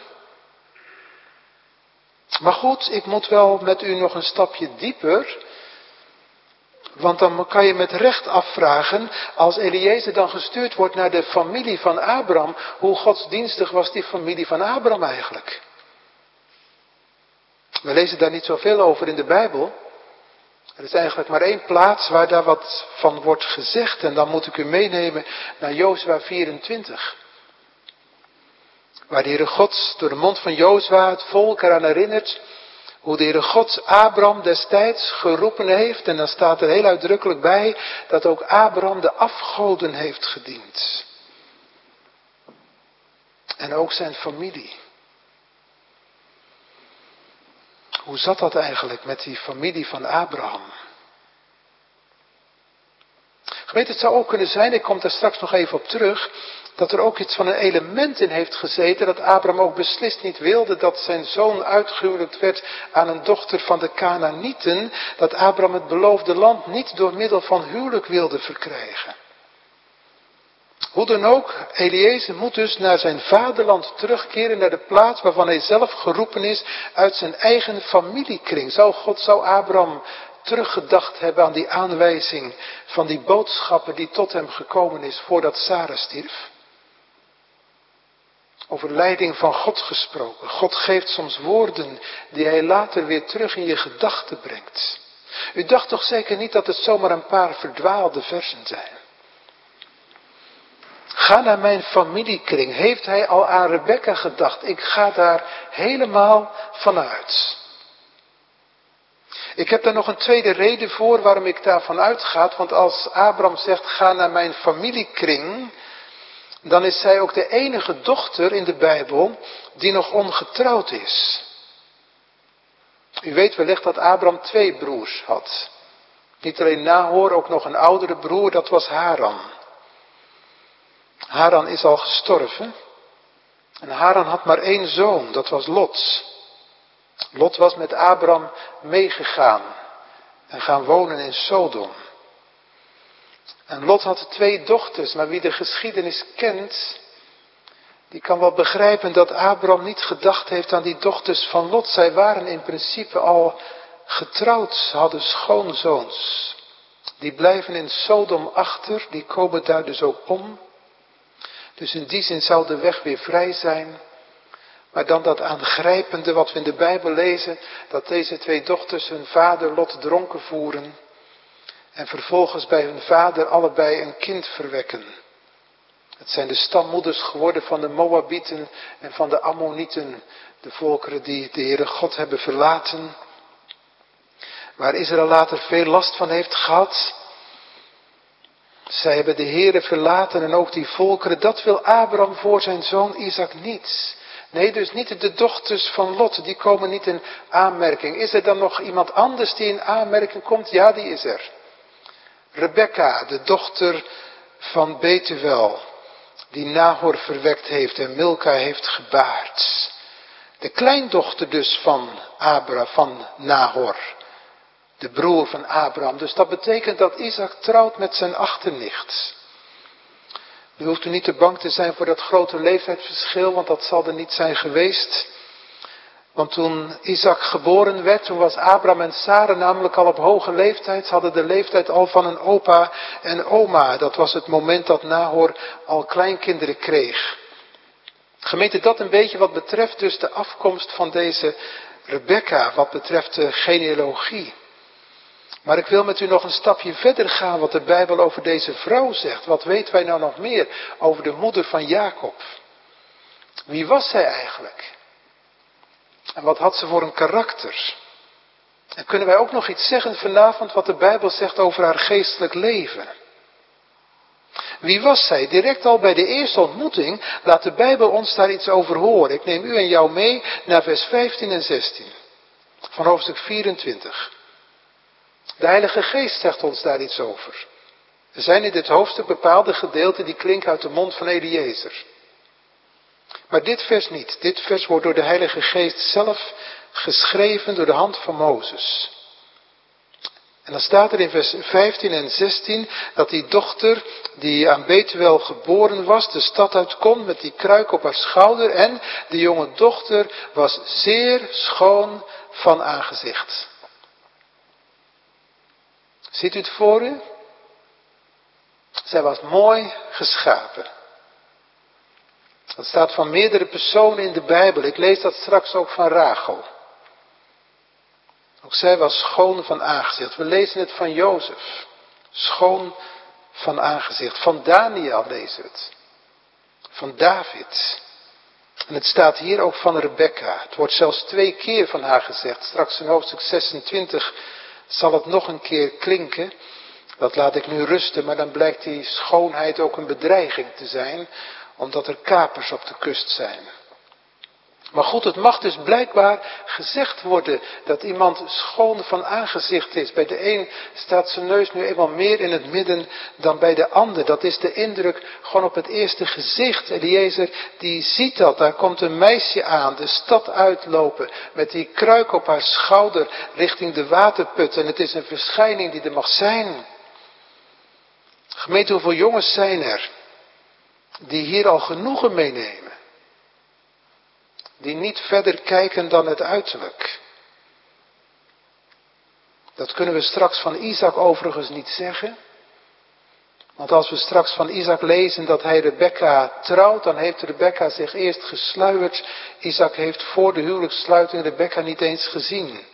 Maar goed, ik moet wel met u nog een stapje dieper. Want dan kan je met recht afvragen, als Eliezer dan gestuurd wordt naar de familie van Abraham, hoe godsdienstig was die familie van Abraham eigenlijk? We lezen daar niet zoveel over in de Bijbel. Er is eigenlijk maar één plaats waar daar wat van wordt gezegd. En dan moet ik u meenemen naar Jozua 24. Waar de Heere God door de mond van Jozua het volk eraan herinnert Hoe de Heere God Abraham destijds geroepen heeft. En dan staat er heel uitdrukkelijk bij dat ook Abraham de afgoden heeft gediend. En ook zijn familie. Hoe zat dat eigenlijk met die familie van Abraham? Gemeente, het zou ook kunnen zijn, ik kom daar straks nog even op terug, dat er ook iets van een element in heeft gezeten, dat Abraham ook beslist niet wilde dat zijn zoon uitgehuwelijkt werd aan een dochter van de Kanaanieten, dat Abraham het beloofde land niet door middel van huwelijk wilde verkrijgen. Hoe dan ook, Eliezer moet dus naar zijn vaderland terugkeren, naar de plaats waarvan hij zelf geroepen is uit zijn eigen familiekring. Zou Abraham teruggedacht hebben aan die aanwijzing van die boodschappen die tot hem gekomen is voordat Sara stierf? Over leiding van God gesproken. God geeft soms woorden die hij later weer terug in je gedachten brengt. U dacht toch zeker niet dat het zomaar een paar verdwaalde versen zijn? Ga naar mijn familiekring. Heeft hij al aan Rebekka gedacht? Ik ga daar helemaal vanuit. Ik heb daar nog een tweede reden voor waarom ik daarvan uitga. Want als Abraham zegt, ga naar mijn familiekring, dan is zij ook de enige dochter in de Bijbel die nog ongetrouwd is. U weet wellicht dat Abraham 2 broers had. Niet alleen Nahor, ook nog een oudere broer, dat was Haran. Haran is al gestorven. En Haran had maar 1 zoon, dat was Lot. Lot was met Abraham meegegaan en gaan wonen in Sodom. En Lot had 2 dochters, maar wie de geschiedenis kent, die kan wel begrijpen dat Abraham niet gedacht heeft aan die dochters van Lot. Zij waren in principe al getrouwd, ze hadden schoonzoons. Die blijven in Sodom achter, die komen daar dus ook om. Dus in die zin zou de weg weer vrij zijn. Maar dan dat aangrijpende wat we in de Bijbel lezen, dat deze 2 dochters hun vader Lot dronken voeren. En vervolgens bij hun vader allebei een kind verwekken. Het zijn de stammoeders geworden van de Moabieten en van de Ammonieten. De volkeren die de Heere God hebben verlaten. Waar Israël later veel last van heeft gehad. Zij hebben de Heere verlaten en ook die volkeren. Dat wil Abraham voor zijn zoon Isaac niet. Nee, dus niet de dochters van Lot, die komen niet in aanmerking. Is er dan nog iemand anders die in aanmerking komt? Ja, die is er. Rebekka, de dochter van Betuel, die Nahor verwekt heeft en Milka heeft gebaard. De kleindochter dus van Nahor, de broer van Abraham. Dus dat betekent dat Isaac trouwt met zijn achternicht. U hoeft u niet te bang te zijn voor dat grote leeftijdsverschil, want dat zal er niet zijn geweest. Want toen Isaac geboren werd, toen was Abraham en Sara namelijk al op hoge leeftijd. Ze hadden de leeftijd al van een opa en oma. Dat was het moment dat Nahor al kleinkinderen kreeg. Gemeente, dat een beetje wat betreft dus de afkomst van deze Rebekka, wat betreft de genealogie. Maar ik wil met u nog een stapje verder gaan wat de Bijbel over deze vrouw zegt. Wat weten wij nou nog meer over de moeder van Jacob? Wie was zij eigenlijk? En wat had ze voor een karakter? En kunnen wij ook nog iets zeggen vanavond wat de Bijbel zegt over haar geestelijk leven? Wie was zij? Direct al bij de eerste ontmoeting laat de Bijbel ons daar iets over horen. Ik neem u en jou mee naar vers 15 en 16 van hoofdstuk 24. De Heilige Geest zegt ons daar iets over. Er zijn in dit hoofdstuk bepaalde gedeelten die klinken uit de mond van Eliezer. Maar dit vers niet. Dit vers wordt door de Heilige Geest zelf geschreven door de hand van Mozes. En dan staat er in vers 15 en 16 dat die dochter die aan Betuel geboren was, de stad uitkomt met die kruik op haar schouder. En de jonge dochter was zeer schoon van aangezicht. Ziet u het voor u? Zij was mooi geschapen. Dat staat van meerdere personen in de Bijbel. Ik lees dat straks ook van Rachel. Ook zij was schoon van aangezicht. We lezen het van Jozef. Schoon van aangezicht. Van Daniel lezen we het. Van David. En het staat hier ook van Rebekka. Het wordt zelfs 2 keer van haar gezegd. Straks in hoofdstuk 26 zal het nog een keer klinken. Dat laat ik nu rusten, maar dan blijkt die schoonheid ook een bedreiging te zijn, omdat er kapers op de kust zijn. Maar goed, het mag dus blijkbaar gezegd worden dat iemand schoon van aangezicht is. Bij de een staat zijn neus nu eenmaal meer in het midden dan bij de ander. Dat is de indruk gewoon op het eerste gezicht. Eliezer die ziet dat, daar komt een meisje aan, de stad uitlopen, met die kruik op haar schouder richting de waterput. En het is een verschijning die er mag zijn. Gemeente, hoeveel jongens zijn er die hier al genoegen meenemen? Die niet verder kijken dan het uiterlijk. Dat kunnen we straks van Isaac overigens niet zeggen. Want als we straks van Isaac lezen dat hij Rebekka trouwt, dan heeft Rebekka zich eerst gesluierd. Isaac heeft voor de huwelijkssluiting Rebekka niet eens gezien.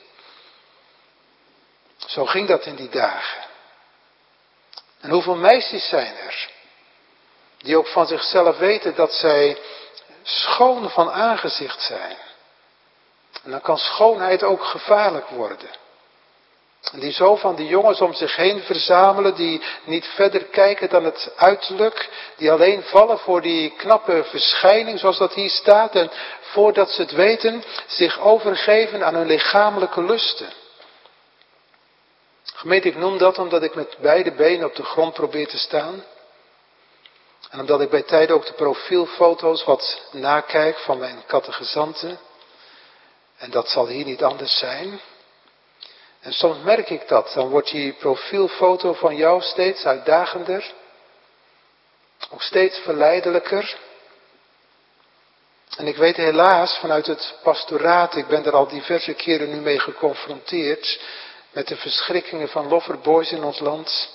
Zo ging dat in die dagen. En hoeveel meisjes zijn er die ook van zichzelf weten dat zij schoon van aangezicht zijn. En dan kan schoonheid ook gevaarlijk worden. En die zo van die jongens om zich heen verzamelen, die niet verder kijken dan het uiterlijk, die alleen vallen voor die knappe verschijning zoals dat hier staat, en voordat ze het weten zich overgeven aan hun lichamelijke lusten. Gemeente, ik noem dat omdat ik met beide benen op de grond probeer te staan. En omdat ik bij tijden ook de profielfoto's wat nakijk van mijn catechizanten. En dat zal hier niet anders zijn. En soms merk ik dat. Dan wordt die profielfoto van jou steeds uitdagender. Ook steeds verleidelijker. En ik weet helaas vanuit het pastoraat, ik ben er al diverse keren nu mee geconfronteerd, met de verschrikkingen van loverboys in ons land.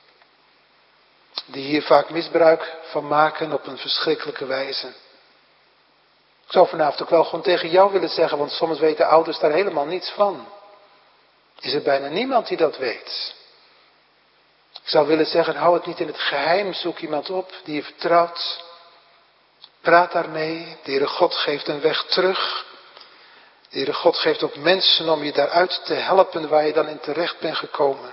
Die hier vaak misbruik van maken op een verschrikkelijke wijze. Ik zou vanavond ook wel gewoon tegen jou willen zeggen, want soms weten ouders daar helemaal niets van. Is er bijna niemand die dat weet. Ik zou willen zeggen, hou het niet in het geheim, zoek iemand op die je vertrouwt. Praat daarmee, de Heere God geeft een weg terug. De Heere God geeft ook mensen om je daaruit te helpen waar je dan in terecht bent gekomen.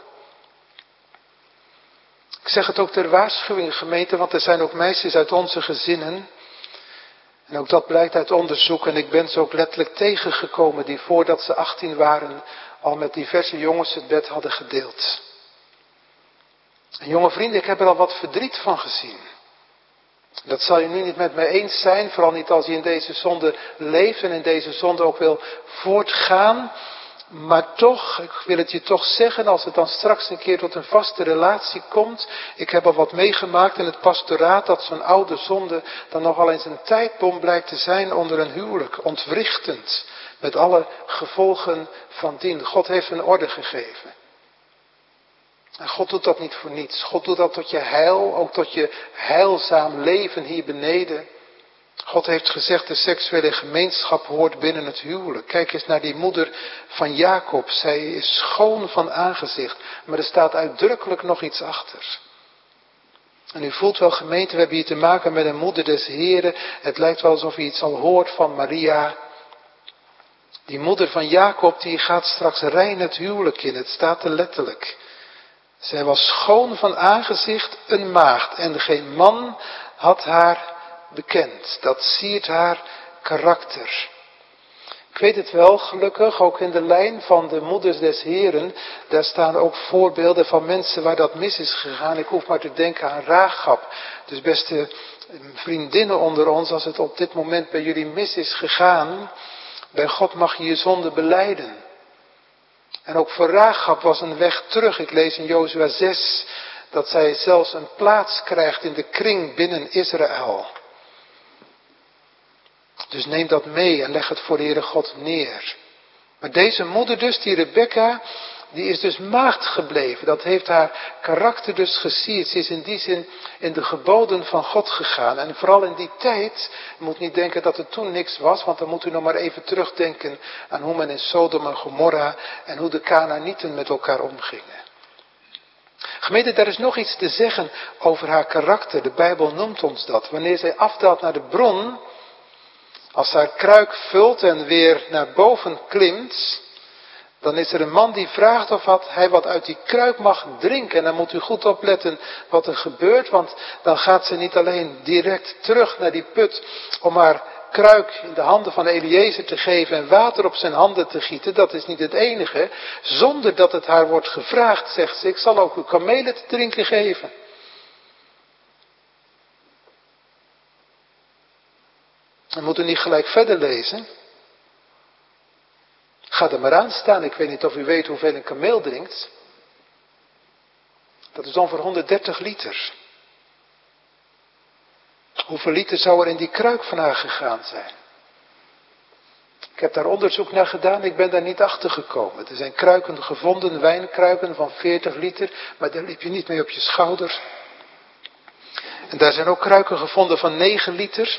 Ik zeg het ook ter waarschuwing, gemeente, want er zijn ook meisjes uit onze gezinnen. En ook dat blijkt uit onderzoek. En ik ben ze ook letterlijk tegengekomen die voordat ze 18 waren al met diverse jongens het bed hadden gedeeld. En jonge vrienden, ik heb er al wat verdriet van gezien. Dat zal je nu niet met mij eens zijn, vooral niet als je in deze zonde leeft en in deze zonde ook wil voortgaan. Maar toch, ik wil het je toch zeggen, als het dan straks een keer tot een vaste relatie komt. Ik heb al wat meegemaakt in het pastoraat, dat zo'n oude zonde dan nogal eens een tijdbom blijkt te zijn onder een huwelijk. Ontwrichtend, met alle gevolgen van dien. God heeft een orde gegeven. En God doet dat niet voor niets. God doet dat tot je heil, ook tot je heilzaam leven hier beneden. God heeft gezegd, de seksuele gemeenschap hoort binnen het huwelijk. Kijk eens naar die moeder van Jacob. Zij is schoon van aangezicht. Maar er staat uitdrukkelijk nog iets achter. En u voelt wel, gemeente, we hebben hier te maken met een moeder des Heren. Het lijkt wel alsof u iets al hoort van Maria. Die moeder van Jacob, die gaat straks rein het huwelijk in. Het staat er letterlijk. Zij was schoon van aangezicht, een maagd. En geen man had haar bekend. Dat siert haar karakter. Ik weet het wel, gelukkig, ook in de lijn van de moeders des Heren. Daar staan ook voorbeelden van mensen waar dat mis is gegaan. Ik hoef maar te denken aan Rahab. Dus beste vriendinnen onder ons, als het op dit moment bij jullie mis is gegaan, bij God mag je je zonde belijden. En ook voor Rahab was een weg terug. Ik lees in Jozua 6 dat zij zelfs een plaats krijgt in de kring binnen Israël. Dus neem dat mee en leg het voor de Heere God neer. Maar deze moeder dus, die Rebekka, die is dus maagd gebleven. Dat heeft haar karakter dus gesierd. Ze is in die zin in de geboden van God gegaan. En vooral in die tijd, je moet niet denken dat er toen niks was, want dan moet u nog maar even terugdenken aan hoe men in Sodom en Gomorra en hoe de Kanaanieten met elkaar omgingen. Gemeente, daar is nog iets te zeggen over haar karakter. De Bijbel noemt ons dat. Wanneer zij afdaalt naar de bron, Als ze haar kruik vult en weer naar boven klimt, dan is er een man die vraagt of hij wat uit die kruik mag drinken. En dan moet u goed opletten wat er gebeurt, want dan gaat ze niet alleen direct terug naar die put om haar kruik in de handen van Eliezer te geven en water op zijn handen te gieten. Dat is niet het enige. Zonder dat het haar wordt gevraagd, zegt ze, ik zal ook uw kamelen te drinken geven. Dan moet u niet gelijk verder lezen. Ga er maar aan staan. Ik weet niet of u weet hoeveel een kameel drinkt. Dat is ongeveer 130 liter. Hoeveel liter zou er in die kruik van haar gegaan zijn? Ik heb daar onderzoek naar gedaan. Ik ben daar niet achter gekomen. Er zijn kruiken gevonden, wijnkruiken van 40 liter. Maar daar liep je niet mee op je schouder. En daar zijn ook kruiken gevonden van 9 liter.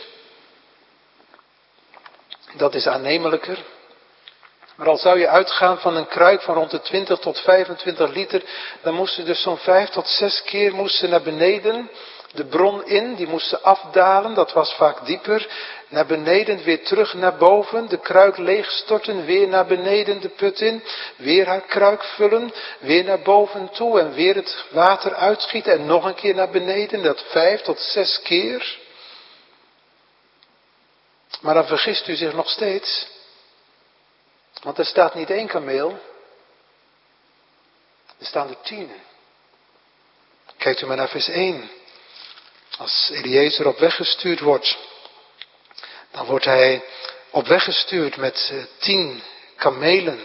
Dat is aannemelijker. Maar al zou je uitgaan van een kruik van rond de 20 tot 25 liter, dan moest ze dus zo'n 5 tot 6 keer naar beneden, de bron in, die moest ze afdalen, dat was vaak dieper, naar beneden, weer terug naar boven, de kruik leegstorten, weer naar beneden de put in, weer haar kruik vullen, weer naar boven toe en weer het water uitschieten en nog een keer naar beneden, dat 5 tot 6 keer. Maar dan vergist u zich nog steeds. Want er staat niet 1 kameel. Er staan er 10. Kijkt u maar naar vers 1. Als Eliezer op weg gestuurd wordt, dan wordt hij op weg gestuurd met 10 kamelen.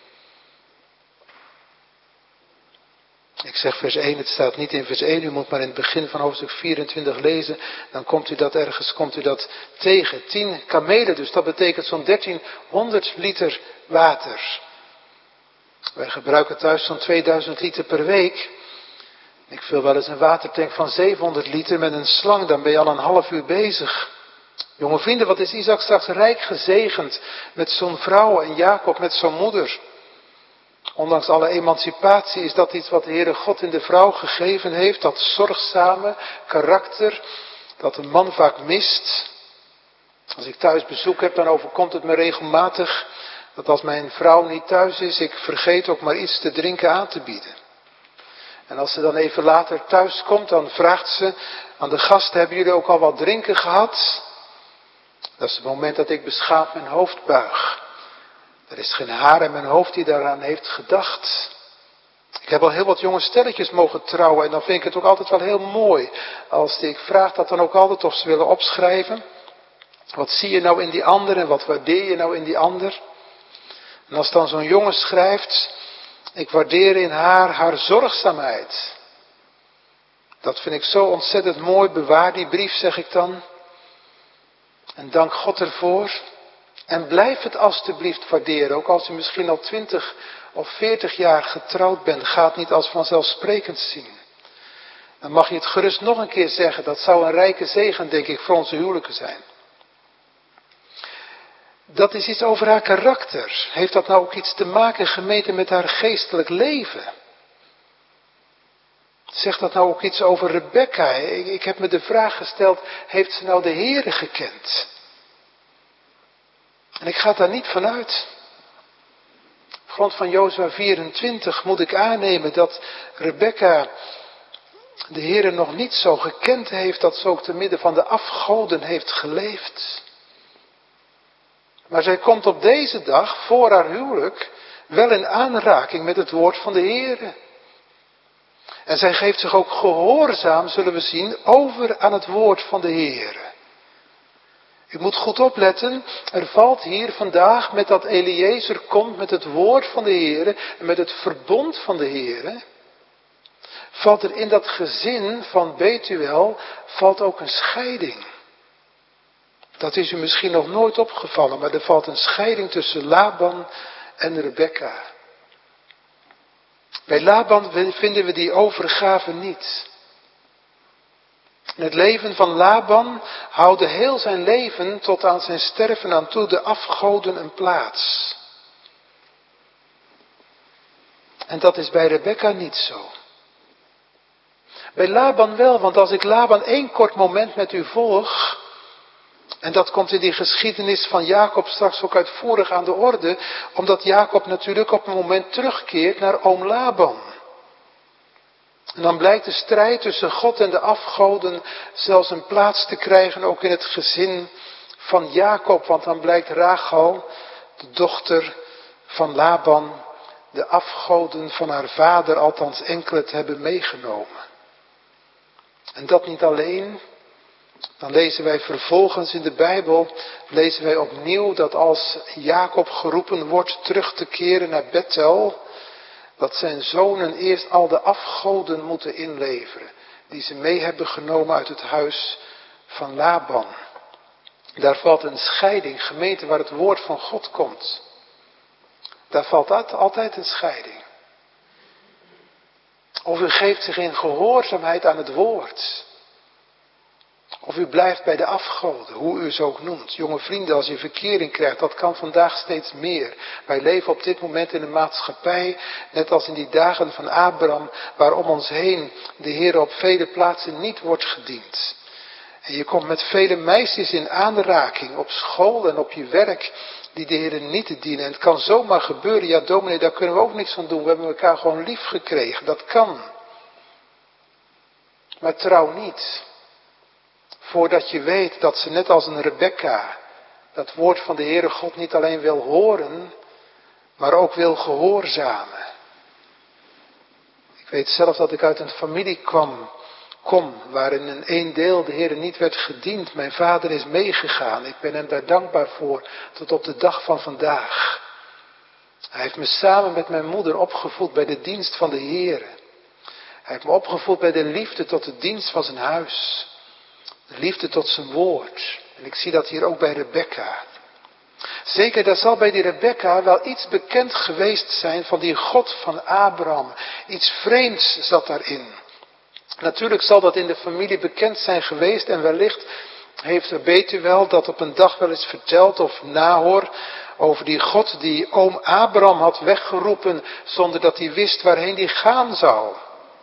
Ik zeg vers 1, het staat niet in vers 1, u moet maar in het begin van hoofdstuk 24 lezen, dan komt u dat tegen. 10 kamelen, dus dat betekent zo'n 1300 liter water. Wij gebruiken thuis zo'n 2000 liter per week. Ik vul wel eens een watertank van 700 liter met een slang, dan ben je al een half uur bezig. Jonge vrienden, wat is Isaac straks rijk gezegend met zo'n vrouw en Jacob met zo'n moeder. Ondanks alle emancipatie is dat iets wat de Heere God in de vrouw gegeven heeft. Dat zorgzame karakter dat een man vaak mist. Als ik thuis bezoek heb, dan overkomt het me regelmatig dat als mijn vrouw niet thuis is, ik vergeet ook maar iets te drinken aan te bieden. En als ze dan even later thuis komt, dan vraagt ze aan de gasten, hebben jullie ook al wat drinken gehad? Dat is het moment dat ik beschaamd mijn hoofd buig. Er is geen haar in mijn hoofd die daaraan heeft gedacht. Ik heb al heel wat jonge stelletjes mogen trouwen en dan vind ik het ook altijd wel heel mooi. Ik vraag dat dan ook altijd of ze willen opschrijven. Wat zie je nou in die ander en wat waardeer je nou in die ander? En als dan zo'n jongen schrijft, ik waardeer in haar zorgzaamheid. Dat vind ik zo ontzettend mooi. Bewaar die brief, zeg ik dan. En dank God ervoor. En blijf het alstublieft waarderen. Ook als u misschien al 20 of 40 jaar getrouwd bent. Ga het niet als vanzelfsprekend zien. Dan mag je het gerust nog een keer zeggen. Dat zou een rijke zegen, denk ik, voor onze huwelijken zijn. Dat is iets over haar karakter. Heeft dat nou ook iets te maken, gemeente, met haar geestelijk leven? Zegt dat nou ook iets over Rebecca? Ik heb me de vraag gesteld, heeft ze nou de Heere gekend? En ik ga daar niet vanuit. Op grond van Jozua 24 moet ik aannemen dat Rebecca de Heere nog niet zo gekend heeft, dat ze ook te midden van de afgoden heeft geleefd. Maar zij komt op deze dag, voor haar huwelijk, wel in aanraking met het woord van de Heere. En zij geeft zich ook gehoorzaam, zullen we zien, over aan het woord van de Heere. U moet goed opletten, er valt hier vandaag met dat Eliezer komt met het woord van de Heere en met het verbond van de Heere, valt er in dat gezin van Betuel, valt ook een scheiding. Dat is u misschien nog nooit opgevallen, maar er valt een scheiding tussen Laban en Rebecca. Bij Laban vinden we die overgave niet. In het leven van Laban houden heel zijn leven tot aan zijn sterven aan toe de afgoden een plaats. En dat is bij Rebecca niet zo. Bij Laban wel, want als ik Laban één kort moment met u volg, En dat komt in die geschiedenis van Jacob straks ook uitvoerig aan de orde, omdat Jacob natuurlijk op een moment terugkeert naar oom Laban. En dan blijkt de strijd tussen God en de afgoden zelfs een plaats te krijgen, ook in het gezin van Jacob. Want dan blijkt Rachel, de dochter van Laban, de afgoden van haar vader, althans enkele, te hebben meegenomen. En dat niet alleen. Dan lezen wij vervolgens in de Bijbel, lezen wij opnieuw dat als Jacob geroepen wordt terug te keren naar Bethel, dat zijn zonen eerst al de afgoden moeten inleveren, die ze mee hebben genomen uit het huis van Laban. Daar valt een scheiding, gemeente waar het woord van God komt. Daar valt altijd een scheiding. Of u geeft zich in gehoorzaamheid aan het woord. Of u blijft bij de afgoden, hoe u ze ook noemt. Jonge vrienden, als u verkering krijgt, dat kan vandaag steeds meer. Wij leven op dit moment in een maatschappij, net als in die dagen van Abraham, waar om ons heen de Heer op vele plaatsen niet wordt gediend. En je komt met vele meisjes in aanraking, op school en op je werk, die de Heer niet dienen. En het kan zomaar gebeuren, ja dominee, daar kunnen we ook niks van doen. We hebben elkaar gewoon lief gekregen, dat kan. Maar trouw niet. Voordat je weet dat ze net als een Rebecca dat woord van de Heere God niet alleen wil horen, maar ook wil gehoorzamen. Ik weet zelf dat ik uit een familie kom waarin in een deel de Heere niet werd gediend. Mijn vader is meegegaan. Ik ben hem daar dankbaar voor tot op de dag van vandaag. Hij heeft me samen met mijn moeder opgevoed bij de dienst van de Heere. Hij heeft me opgevoed bij de liefde tot de dienst van zijn huis. De liefde tot zijn woord. En ik zie dat hier ook bij Rebecca. Zeker, daar zal bij die Rebecca wel iets bekend geweest zijn van die God van Abraham. Iets vreemds zat daarin. Natuurlijk zal dat in de familie bekend zijn geweest en wellicht heeft Betuel dat op een dag wel eens verteld of Nahor over die God die oom Abraham had weggeroepen zonder dat hij wist waarheen hij gaan zou.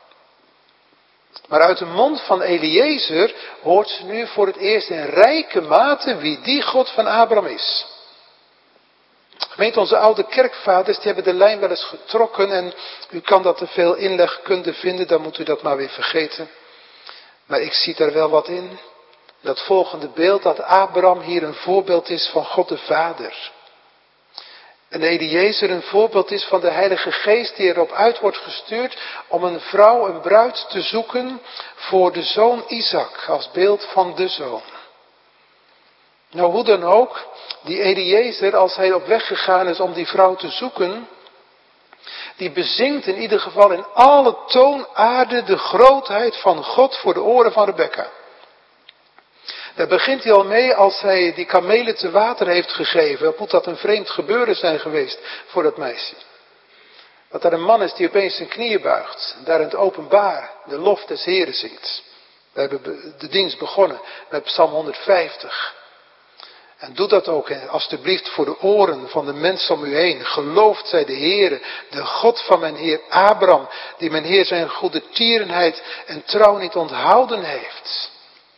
Maar uit de mond van Eliezer hoort ze nu voor het eerst in rijke mate wie die God van Abraham is. Gemeente, onze oude kerkvaders, die hebben de lijn wel eens getrokken en u kan dat te veel inlegkunde vinden, dan moet u dat maar weer vergeten. Maar ik zie daar wel wat in. Dat volgende beeld, dat Abraham hier een voorbeeld is van God de Vader. En Eliezer een voorbeeld is van de Heilige Geest die erop uit wordt gestuurd om een vrouw, een bruid te zoeken voor de zoon Isaac, als beeld van de zoon. Nou, hoe dan ook, die Eliezer, als hij op weg gegaan is om die vrouw te zoeken, die bezingt in ieder geval in alle toonaarden de grootheid van God voor de oren van Rebecca. Daar begint hij al mee als hij die kamelen te water heeft gegeven. Wat moet dat een vreemd gebeuren zijn geweest voor dat meisje. Dat er een man is die opeens zijn knieën buigt. En daar in het openbaar de lof des Heren zingt. We hebben de dienst begonnen met Psalm 150. En doe dat ook alstublieft voor de oren van de mensen om u heen. Geloofd zij de Heere, de God van mijn Heer Abraham, die mijn Heer zijn goede tierenheid en trouw niet onthouden heeft.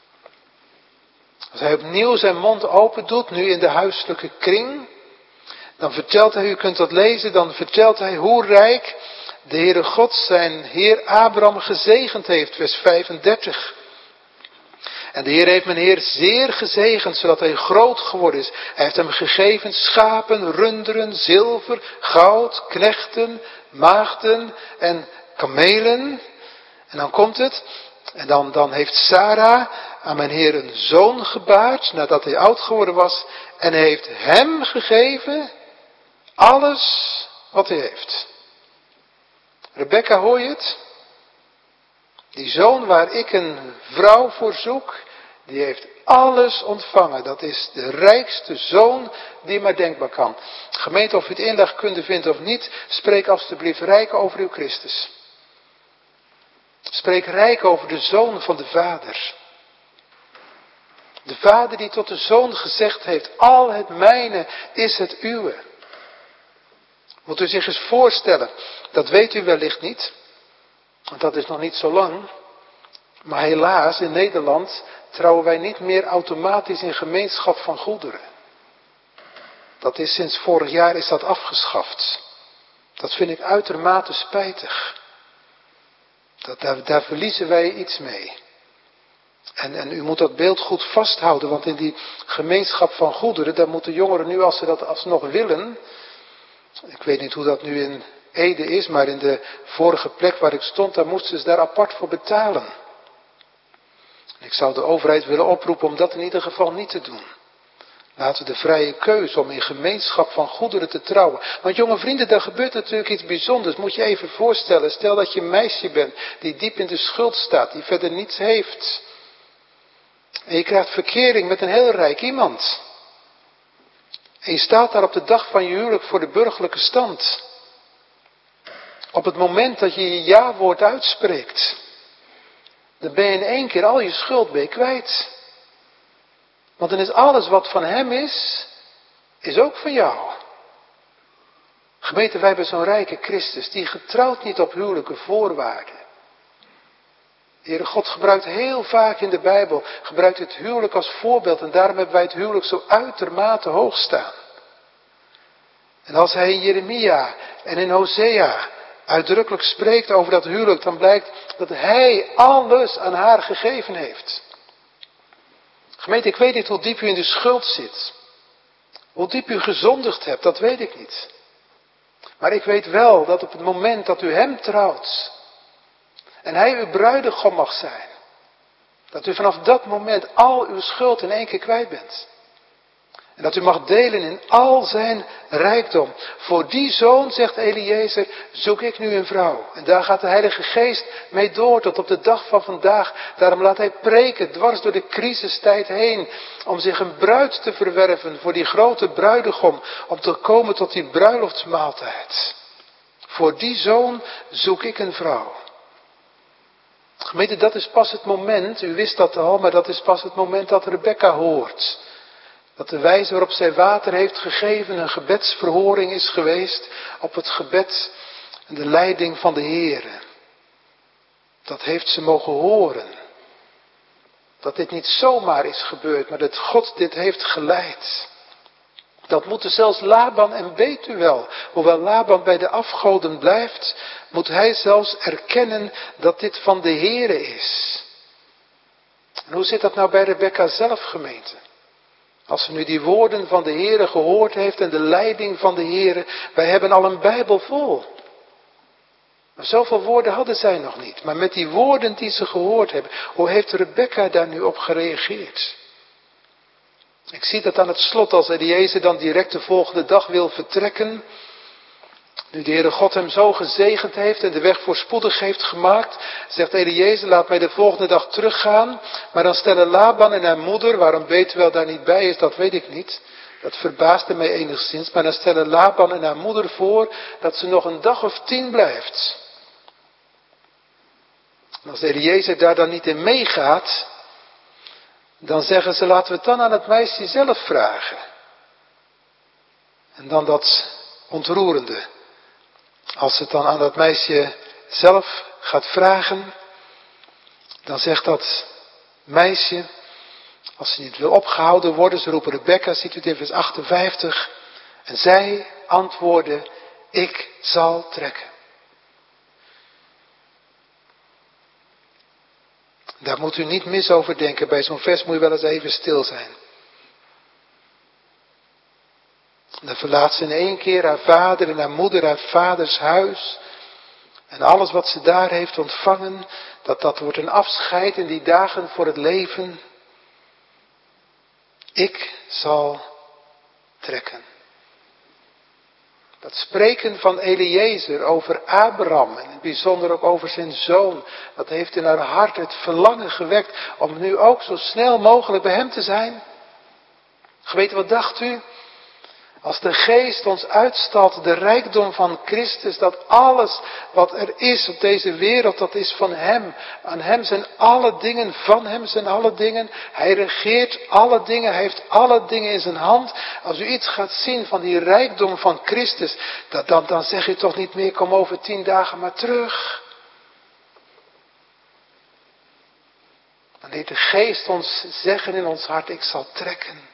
Als hij opnieuw zijn mond open doet, nu in de huiselijke kring, dan vertelt hij, u kunt dat lezen, dan vertelt hij hoe rijk de Heere God zijn Heer Abraham gezegend heeft, vers 35. En de Heer heeft mijn Heer zeer gezegend, zodat hij groot geworden is. Hij heeft hem gegeven schapen, runderen, zilver, goud, knechten, maagden en kamelen. En dan komt het. En dan heeft Sarah aan mijn Heer een zoon gebaard, nadat hij oud geworden was. En hij heeft hem gegeven alles wat hij heeft. Rebecca, hoor je het? Die zoon waar ik een vrouw voor zoek, die heeft alles ontvangen. Dat is de rijkste zoon die maar denkbaar kan. Gemeente, of u het inlegkunde vindt of niet, spreek alstublieft rijk over uw Christus. Spreek rijk over de zoon van de Vader. De Vader die tot de Zoon gezegd heeft, al het mijne is het uwe. Moet u zich eens voorstellen, dat weet u wellicht niet, want dat is nog niet zo lang. Maar helaas, in Nederland trouwen wij niet meer automatisch in gemeenschap van goederen. Dat is sinds vorig jaar is dat afgeschaft. Dat vind ik uitermate spijtig. Daar verliezen wij iets mee. En u moet dat beeld goed vasthouden, want in die gemeenschap van goederen, daar moeten jongeren nu, als ze dat alsnog willen, ik weet niet hoe dat nu in Ede is, maar in de vorige plek waar ik stond, daar moesten ze daar apart voor betalen. En ik zou de overheid willen oproepen om dat in ieder geval niet te doen. Laten we de vrije keuze om in gemeenschap van goederen te trouwen. Want jonge vrienden, daar gebeurt natuurlijk iets bijzonders. Moet je even voorstellen, stel dat je een meisje bent die diep in de schuld staat, die verder niets heeft. En je krijgt verkering met een heel rijk iemand. En je staat daar op de dag van je huwelijk voor de burgerlijke stand. Op het moment dat je je ja-woord uitspreekt, dan ben je in één keer al je schuld kwijt. Want dan is alles wat van hem is ook van jou. Gemeente, wij hebben zo'n rijke Christus, die getrouwd niet op huwelijke voorwaarden. De Heere God gebruikt heel vaak in de Bijbel, gebruikt het huwelijk als voorbeeld. En daarom hebben wij het huwelijk zo uitermate hoog staan. En als hij in Jeremia en in Hosea uitdrukkelijk spreekt over dat huwelijk, dan blijkt dat hij alles aan haar gegeven heeft. Gemeente, ik weet niet hoe diep u in de schuld zit. Hoe diep u gezondigd hebt, dat weet ik niet. Maar ik weet wel dat op het moment dat u hem trouwt en hij uw bruidegom mag zijn, dat u vanaf dat moment al uw schuld in één keer kwijt bent. En dat u mag delen in al zijn rijkdom. Voor die zoon, zegt Eliezer, zoek ik nu een vrouw. En daar gaat de Heilige Geest mee door tot op de dag van vandaag. Daarom laat hij preken dwars door de crisistijd heen. Om zich een bruid te verwerven voor die grote bruidegom. Om te komen tot die bruiloftsmaaltijd. Voor die zoon zoek ik een vrouw. Gemeente, dat is pas het moment, u wist dat al, maar dat is pas het moment dat Rebecca hoort. Dat de wijze waarop zij water heeft gegeven een gebedsverhoring is geweest op het gebed en de leiding van de Heere. Dat heeft ze mogen horen. Dat dit niet zomaar is gebeurd, maar dat God dit heeft geleid. Dat moeten zelfs Laban en Betuel, hoewel Laban bij de afgoden blijft, moet hij zelfs erkennen dat dit van de Heere is. En hoe zit dat nou bij Rebecca zelf, gemeente? Als ze nu die woorden van de Heere gehoord heeft en de leiding van de Heere, wij hebben al een Bijbel vol. Maar zoveel woorden hadden zij nog niet. Maar met die woorden die ze gehoord hebben, hoe heeft Rebecca daar nu op gereageerd? Ik zie dat aan het slot als Eliezer dan direct de volgende dag wil vertrekken. Nu de Heere God hem zo gezegend heeft en de weg voorspoedig heeft gemaakt, zegt Eliezer, laat mij de volgende dag teruggaan. Maar dan stellen Laban en haar moeder, waarom Betuel daar niet bij is, dat weet ik niet. Dat verbaasde mij enigszins. Maar dan stellen Laban en haar moeder voor dat ze nog een dag of 10 blijft. En als Eliezer daar dan niet in meegaat, dan zeggen ze, laten we het dan aan het meisje zelf vragen. En dan dat ontroerende. Als het dan aan dat meisje zelf gaat vragen, dan zegt dat meisje, als ze niet wil opgehouden worden, ze roepen Rebecca, ziet u het in vers 58. En zij antwoordde, ik zal trekken. Daar moet u niet mis over denken, bij zo'n vers moet je wel eens even stil zijn. Dan verlaat ze in één keer haar vader en haar moeder, haar vaders huis. En alles wat ze daar heeft ontvangen, dat wordt een afscheid in die dagen voor het leven. Ik zal trekken. Dat spreken van Eliezer over Abraham en in het bijzonder ook over zijn zoon, dat heeft in haar hart het verlangen gewekt om nu ook zo snel mogelijk bij hem te zijn. Geweten, wat dacht u? Als de Geest ons uitstalt, de rijkdom van Christus, dat alles wat er is op deze wereld, dat is van Hem. Aan Hem zijn alle dingen, van Hem zijn alle dingen. Hij regeert alle dingen, Hij heeft alle dingen in zijn hand. Als u iets gaat zien van die rijkdom van Christus, dan zeg je toch niet meer, kom over 10 dagen maar terug. Wanneer de Geest ons zeggen in ons hart, ik zal trekken.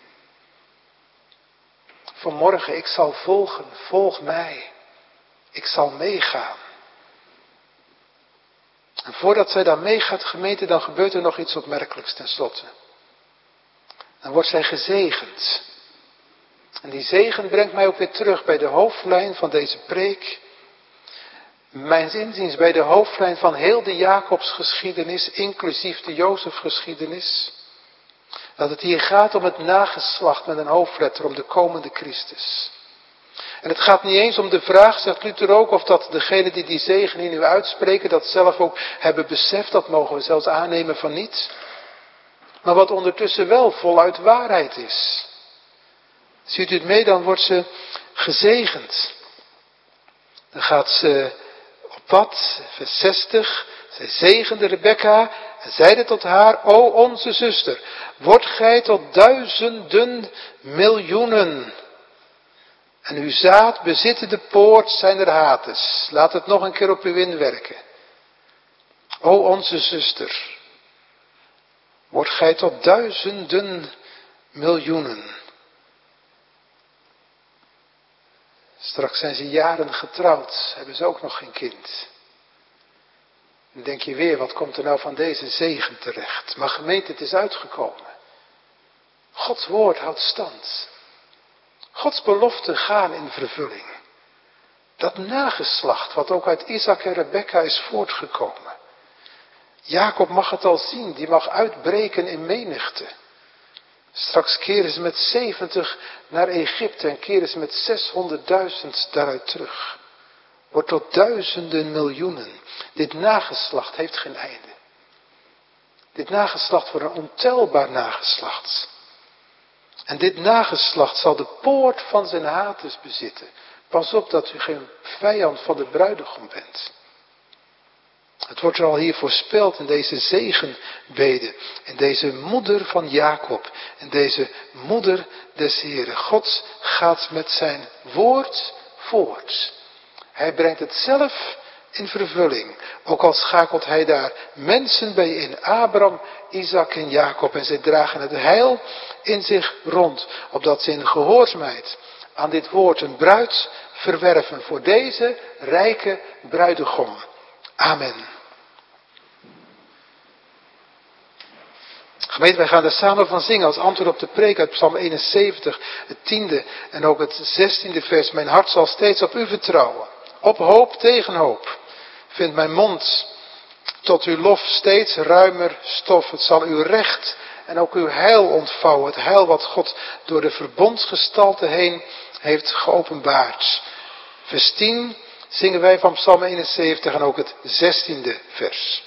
Vanmorgen, ik zal volgen, volg mij. Ik zal meegaan. En voordat zij dan meegaat, gemeente, dan gebeurt er nog iets opmerkelijks tenslotte. Dan wordt zij gezegend. En die zegen brengt mij ook weer terug bij de hoofdlijn van deze preek. Mijns inziens bij de hoofdlijn van heel de Jacobsgeschiedenis, inclusief de Jozefgeschiedenis. Dat het hier gaat om het nageslacht met een hoofdletter, om de komende Christus. En het gaat niet eens om de vraag, zegt Luther ook, of dat degenen die die zegen in u uitspreken, dat zelf ook hebben beseft, dat mogen we zelfs aannemen van niet. Maar wat ondertussen wel voluit waarheid is. Ziet u het mee, dan wordt ze gezegend. Dan gaat ze op pad, vers 60. Zij zegende Rebekka en zeide tot haar, o onze zuster, wordt gij tot duizenden miljoenen. En uw zaad bezitten de poort zijner hates. Laat het nog een keer op uw inwerken. O onze zuster, wordt gij tot duizenden miljoenen. Straks zijn ze jaren getrouwd, hebben ze ook nog geen kind. Dan denk je weer, wat komt er nou van deze zegen terecht? Maar gemeente, het is uitgekomen. Gods woord houdt stand. Gods beloften gaan in vervulling. Dat nageslacht, wat ook uit Isaac en Rebekka is voortgekomen. Jacob mag het al zien, die mag uitbreken in menigte. Straks keren ze met 70 naar Egypte en keren ze met 600.000 daaruit terug. Wordt tot duizenden miljoenen. Dit nageslacht heeft geen einde. Dit nageslacht wordt een ontelbaar nageslacht. En dit nageslacht zal de poort van zijn hates bezitten. Pas op dat u geen vijand van de bruidegom bent. Het wordt er al hier voorspeld in deze zegenbede. In deze moeder van Jacob. In deze moeder des Heren. God gaat met zijn woord voort. Hij brengt het zelf in vervulling. Ook al schakelt hij daar mensen bij in. Abraham, Isaac en Jacob. En zij dragen het heil in zich rond. Opdat ze in gehoorzaamheid aan dit woord een bruid verwerven. Voor deze rijke bruidegom. Amen. Gemeente, wij gaan er samen van zingen als antwoord op de preek uit Psalm 71, het 10e en ook het 16e vers. Mijn hart zal steeds op u vertrouwen. Op hoop tegen hoop. Vindt mijn mond tot uw lof steeds ruimer stof. Het zal uw recht en ook uw heil ontvouwen. Het heil wat God door de verbondsgestalte heen heeft geopenbaard. Vers 10 zingen wij van Psalm 71 en ook het 16e vers.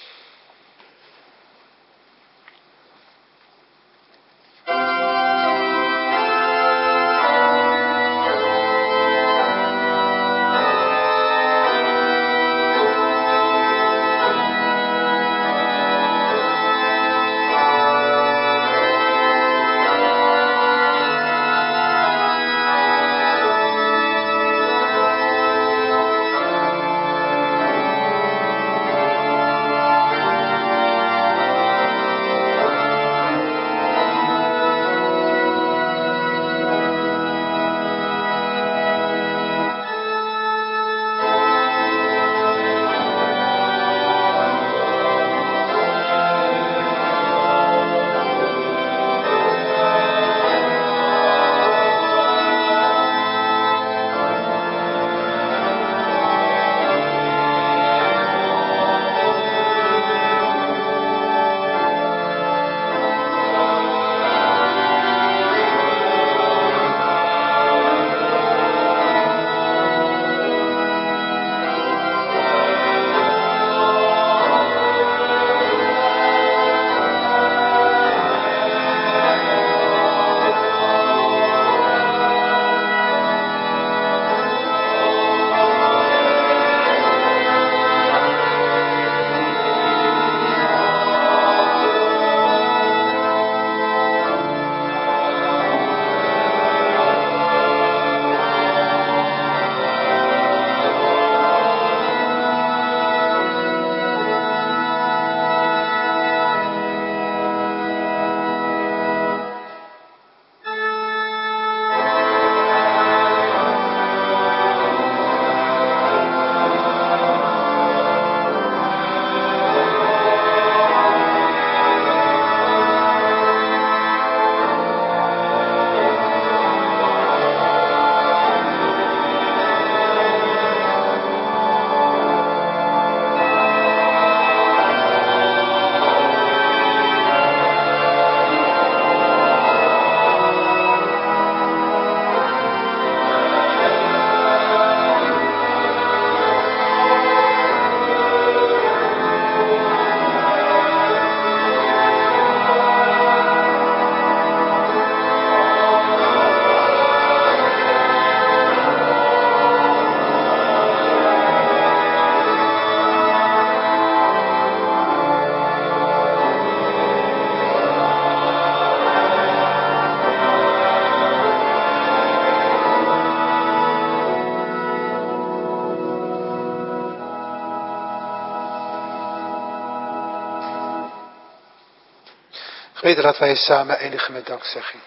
Gemeente, laten wij samen eindigen met dankzegging.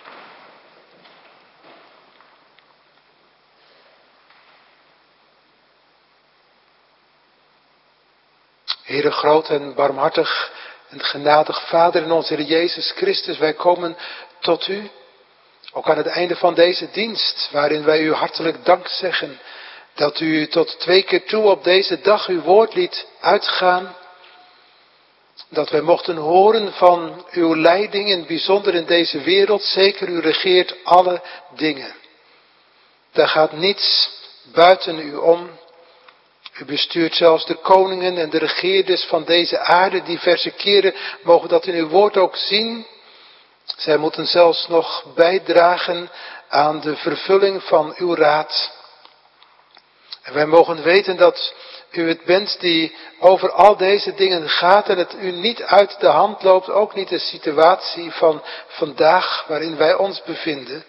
Heere, groot en barmhartig en genadig Vader in onze Heer Jezus Christus, wij komen tot u, ook aan het einde van deze dienst, waarin wij u hartelijk dank zeggen, dat u tot 2 keer toe op deze dag uw woord liet uitgaan, dat wij mochten horen van uw leiding, in het bijzonder in deze wereld, zeker u regeert alle dingen. Daar gaat niets buiten u om. U bestuurt zelfs de koningen en de regeerders van deze aarde. Diverse keren mogen dat in uw woord ook zien. Zij moeten zelfs nog bijdragen aan de vervulling van uw raad. En wij mogen weten dat u het bent die over al deze dingen gaat en het u niet uit de hand loopt. Ook niet de situatie van vandaag waarin wij ons bevinden.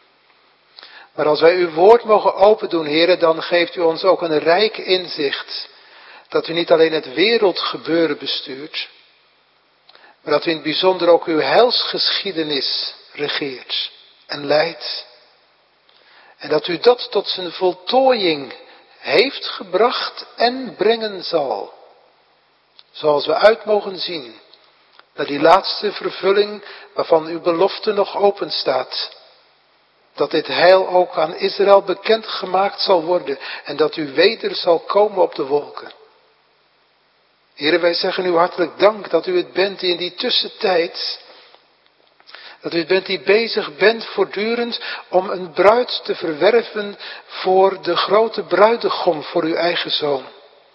Maar als wij uw woord mogen opendoen, Heere, dan geeft u ons ook een rijk inzicht. Dat u niet alleen het wereldgebeuren bestuurt, maar dat u in het bijzonder ook uw heilsgeschiedenis regeert en leidt. En dat u dat tot zijn voltooiing heeft gebracht en brengen zal. Zoals we uit mogen zien naar die laatste vervulling waarvan uw belofte nog open staat. Dat dit heil ook aan Israël bekendgemaakt zal worden en dat u weder zal komen op de wolken. Heere, wij zeggen u hartelijk dank dat u het bent die in die tussentijd, dat u het bent die bezig bent voortdurend om een bruid te verwerven voor de grote bruidegom, voor uw eigen zoon.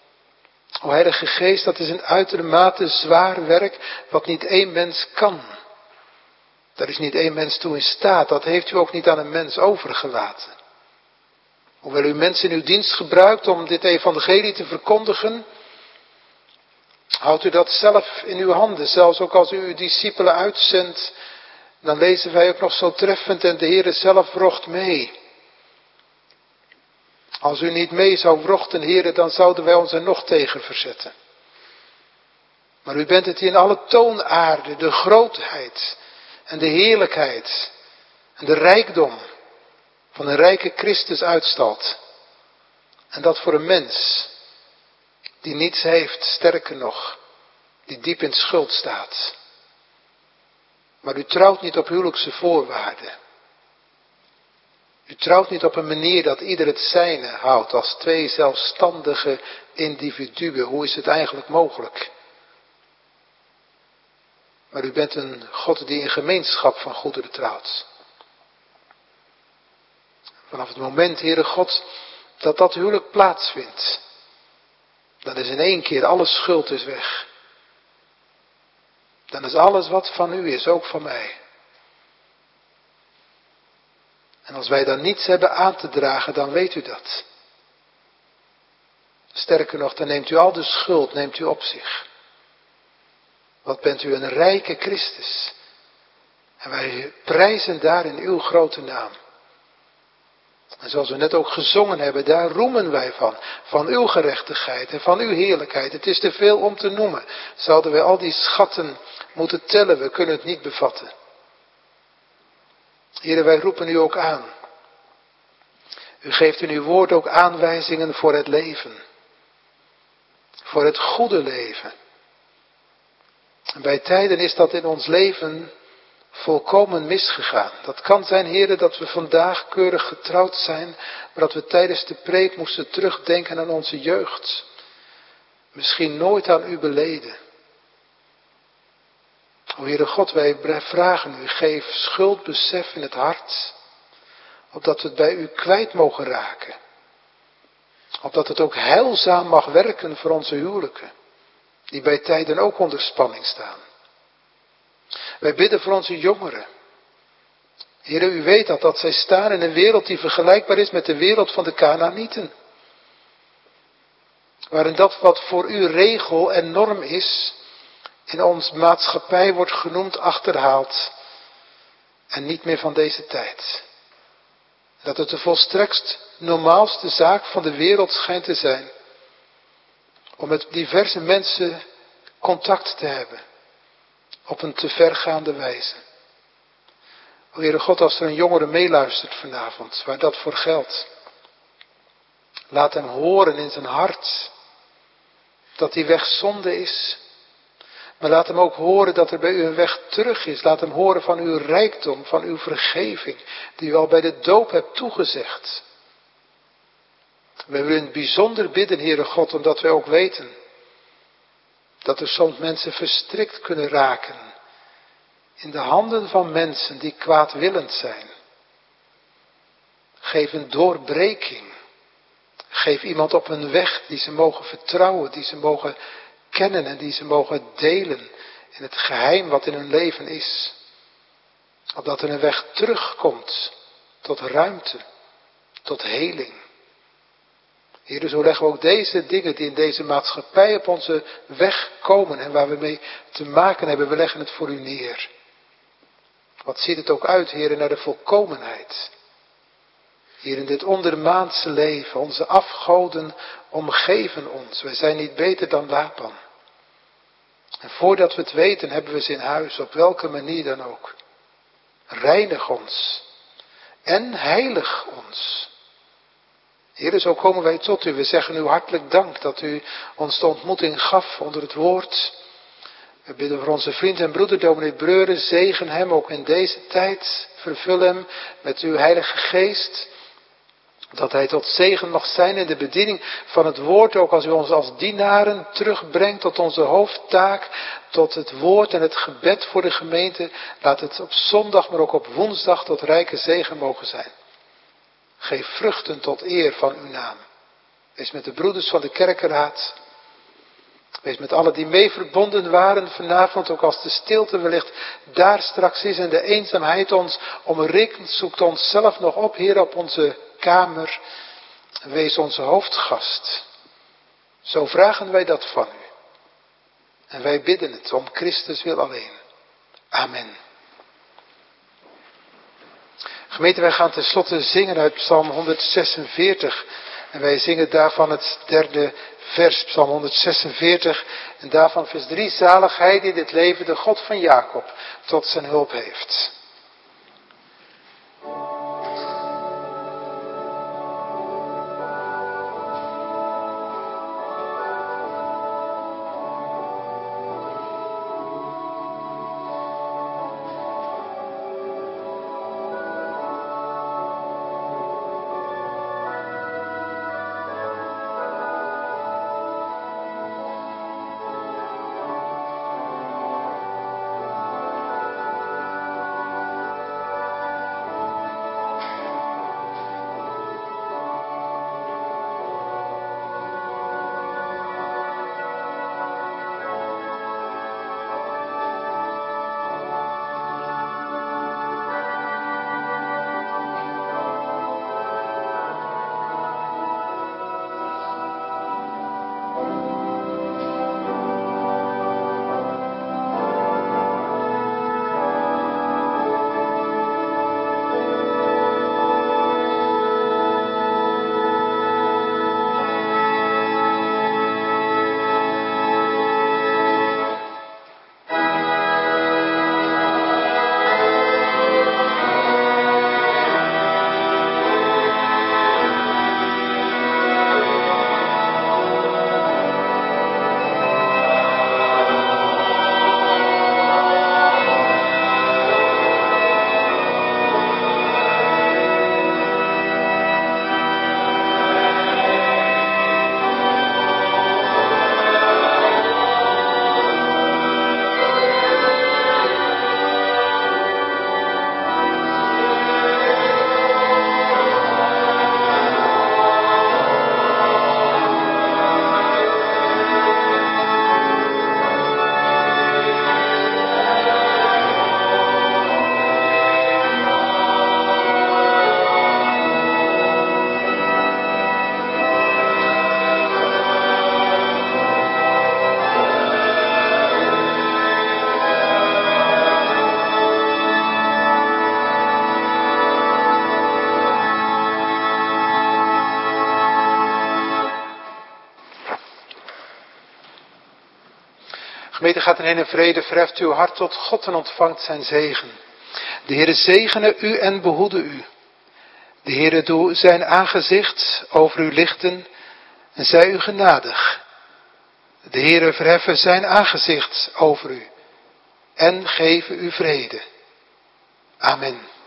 O Heilige Geest, dat is een uitermate zwaar werk wat niet één mens kan. Daar is niet één mens toe in staat, dat heeft u ook niet aan een mens overgelaten. Hoewel u mensen in uw dienst gebruikt om dit evangelie te verkondigen, houdt u dat zelf in uw handen. Zelfs ook als u uw discipelen uitzendt, dan lezen wij ook nog zo treffend en de Heere zelf wrocht mee. Als u niet mee zou wrochten, Heere, dan zouden wij ons er nog tegen verzetten. Maar u bent het die in alle toonaarden, de grootheid en de heerlijkheid en de rijkdom van een rijke Christus uitstalt. En dat voor een mens die niets heeft, sterker nog, die diep in schuld staat. Maar u trouwt niet op huwelijkse voorwaarden. U trouwt niet op een manier dat ieder het zijne houdt als twee zelfstandige individuen. Hoe is het eigenlijk mogelijk? Maar u bent een God die in gemeenschap van goederen trouwt. Vanaf het moment, Heere God, dat dat huwelijk plaatsvindt, dan is in één keer alle schuld is weg. Dan is alles wat van u is, ook van mij. En als wij dan niets hebben aan te dragen, dan weet u dat. Sterker nog, dan neemt u al de schuld, neemt u op zich. Wat bent u een rijke Christus. En wij prijzen daarin uw grote naam. En zoals we net ook gezongen hebben, daar roemen wij van. Van uw gerechtigheid en van uw heerlijkheid. Het is te veel om te noemen. Zouden wij al die schatten moeten tellen, we kunnen het niet bevatten. Heere, wij roepen u ook aan. U geeft in uw woord ook aanwijzingen voor het leven. Voor het goede leven. En bij tijden is dat in ons leven volkomen misgegaan. Dat kan zijn, Heere, dat we vandaag keurig getrouwd zijn, maar dat we tijdens de preek moesten terugdenken aan onze jeugd. Misschien nooit aan uw beleden. O Heere God, wij vragen u, geef schuldbesef in het hart, opdat we het bij u kwijt mogen raken. Opdat het ook heilzaam mag werken voor onze huwelijken, die bij tijden ook onder spanning staan. Wij bidden voor onze jongeren. Heere, u weet dat zij staan in een wereld die vergelijkbaar is met de wereld van de Kanaanieten. Waarin dat wat voor u regel en norm is, in ons maatschappij wordt genoemd achterhaald. En niet meer van deze tijd. Dat het de volstrekst normaalste zaak van de wereld schijnt te zijn. Om met diverse mensen contact te hebben. op een te vergaande wijze. O Heere God, als er een jongere meeluistert vanavond, waar dat voor geldt. Laat hem horen in zijn hart dat die weg zonde is. Maar laat hem ook horen dat er bij u een weg terug is. Laat hem horen van uw rijkdom, van uw vergeving, die u al bij de doop hebt toegezegd. We willen u in het bijzonder bidden, Heere God, omdat wij ook weten dat er soms mensen verstrikt kunnen raken in de handen van mensen die kwaadwillend zijn. Geef een doorbreking. Geef iemand op een weg die ze mogen vertrouwen, die ze mogen kennen en die ze mogen delen in het geheim wat in hun leven is. Opdat er een weg terugkomt tot ruimte, tot heling. Heer, zo leggen we ook deze dingen die in deze maatschappij op onze weg komen en waar we mee te maken hebben, we leggen het voor u neer. Wat ziet het ook uit, Heer, naar de volkomenheid. Hier in dit ondermaanse leven, onze afgoden omgeven ons. Wij zijn niet beter dan Laban. En voordat we het weten, hebben we ze in huis, op welke manier dan ook. Reinig ons en heilig ons. Heer, zo komen wij tot u. We zeggen u hartelijk dank dat u ons de ontmoeting gaf onder het woord. We bidden voor onze vriend en broeder dominee Breuren. Zegen hem ook in deze tijd. Vervul hem met uw heilige geest. Dat hij tot zegen mag zijn in de bediening van het woord. Ook als u ons als dienaren terugbrengt tot onze hoofdtaak. Tot het woord en het gebed voor de gemeente. Laat het op zondag, maar ook op woensdag tot rijke zegen mogen zijn. Geef vruchten tot eer van uw naam. Wees met de broeders van de kerkenraad. Wees met allen die mee verbonden waren vanavond, ook als de stilte wellicht daar straks is en de eenzaamheid ons omringt, zoekt ons zelf nog op, Heer, op onze kamer. Wees onze hoofdgast. Zo vragen wij dat van u. En wij bidden het om Christus wil alleen. Amen. Gemeente, wij gaan tenslotte zingen uit Psalm 146. En wij zingen daarvan het derde vers, Psalm 146. En daarvan vers 3. Zalig hij die dit leven, de God van Jacob, tot zijn hulp heeft. Gemeente, gaat heen in vrede, verheft uw hart tot God en ontvangt zijn zegen. De Heere zegene u en behoede u. De Heere doe zijn aangezicht over u lichten en zij u genadig. De Heere verheffen zijn aangezicht over u en geven u vrede. Amen.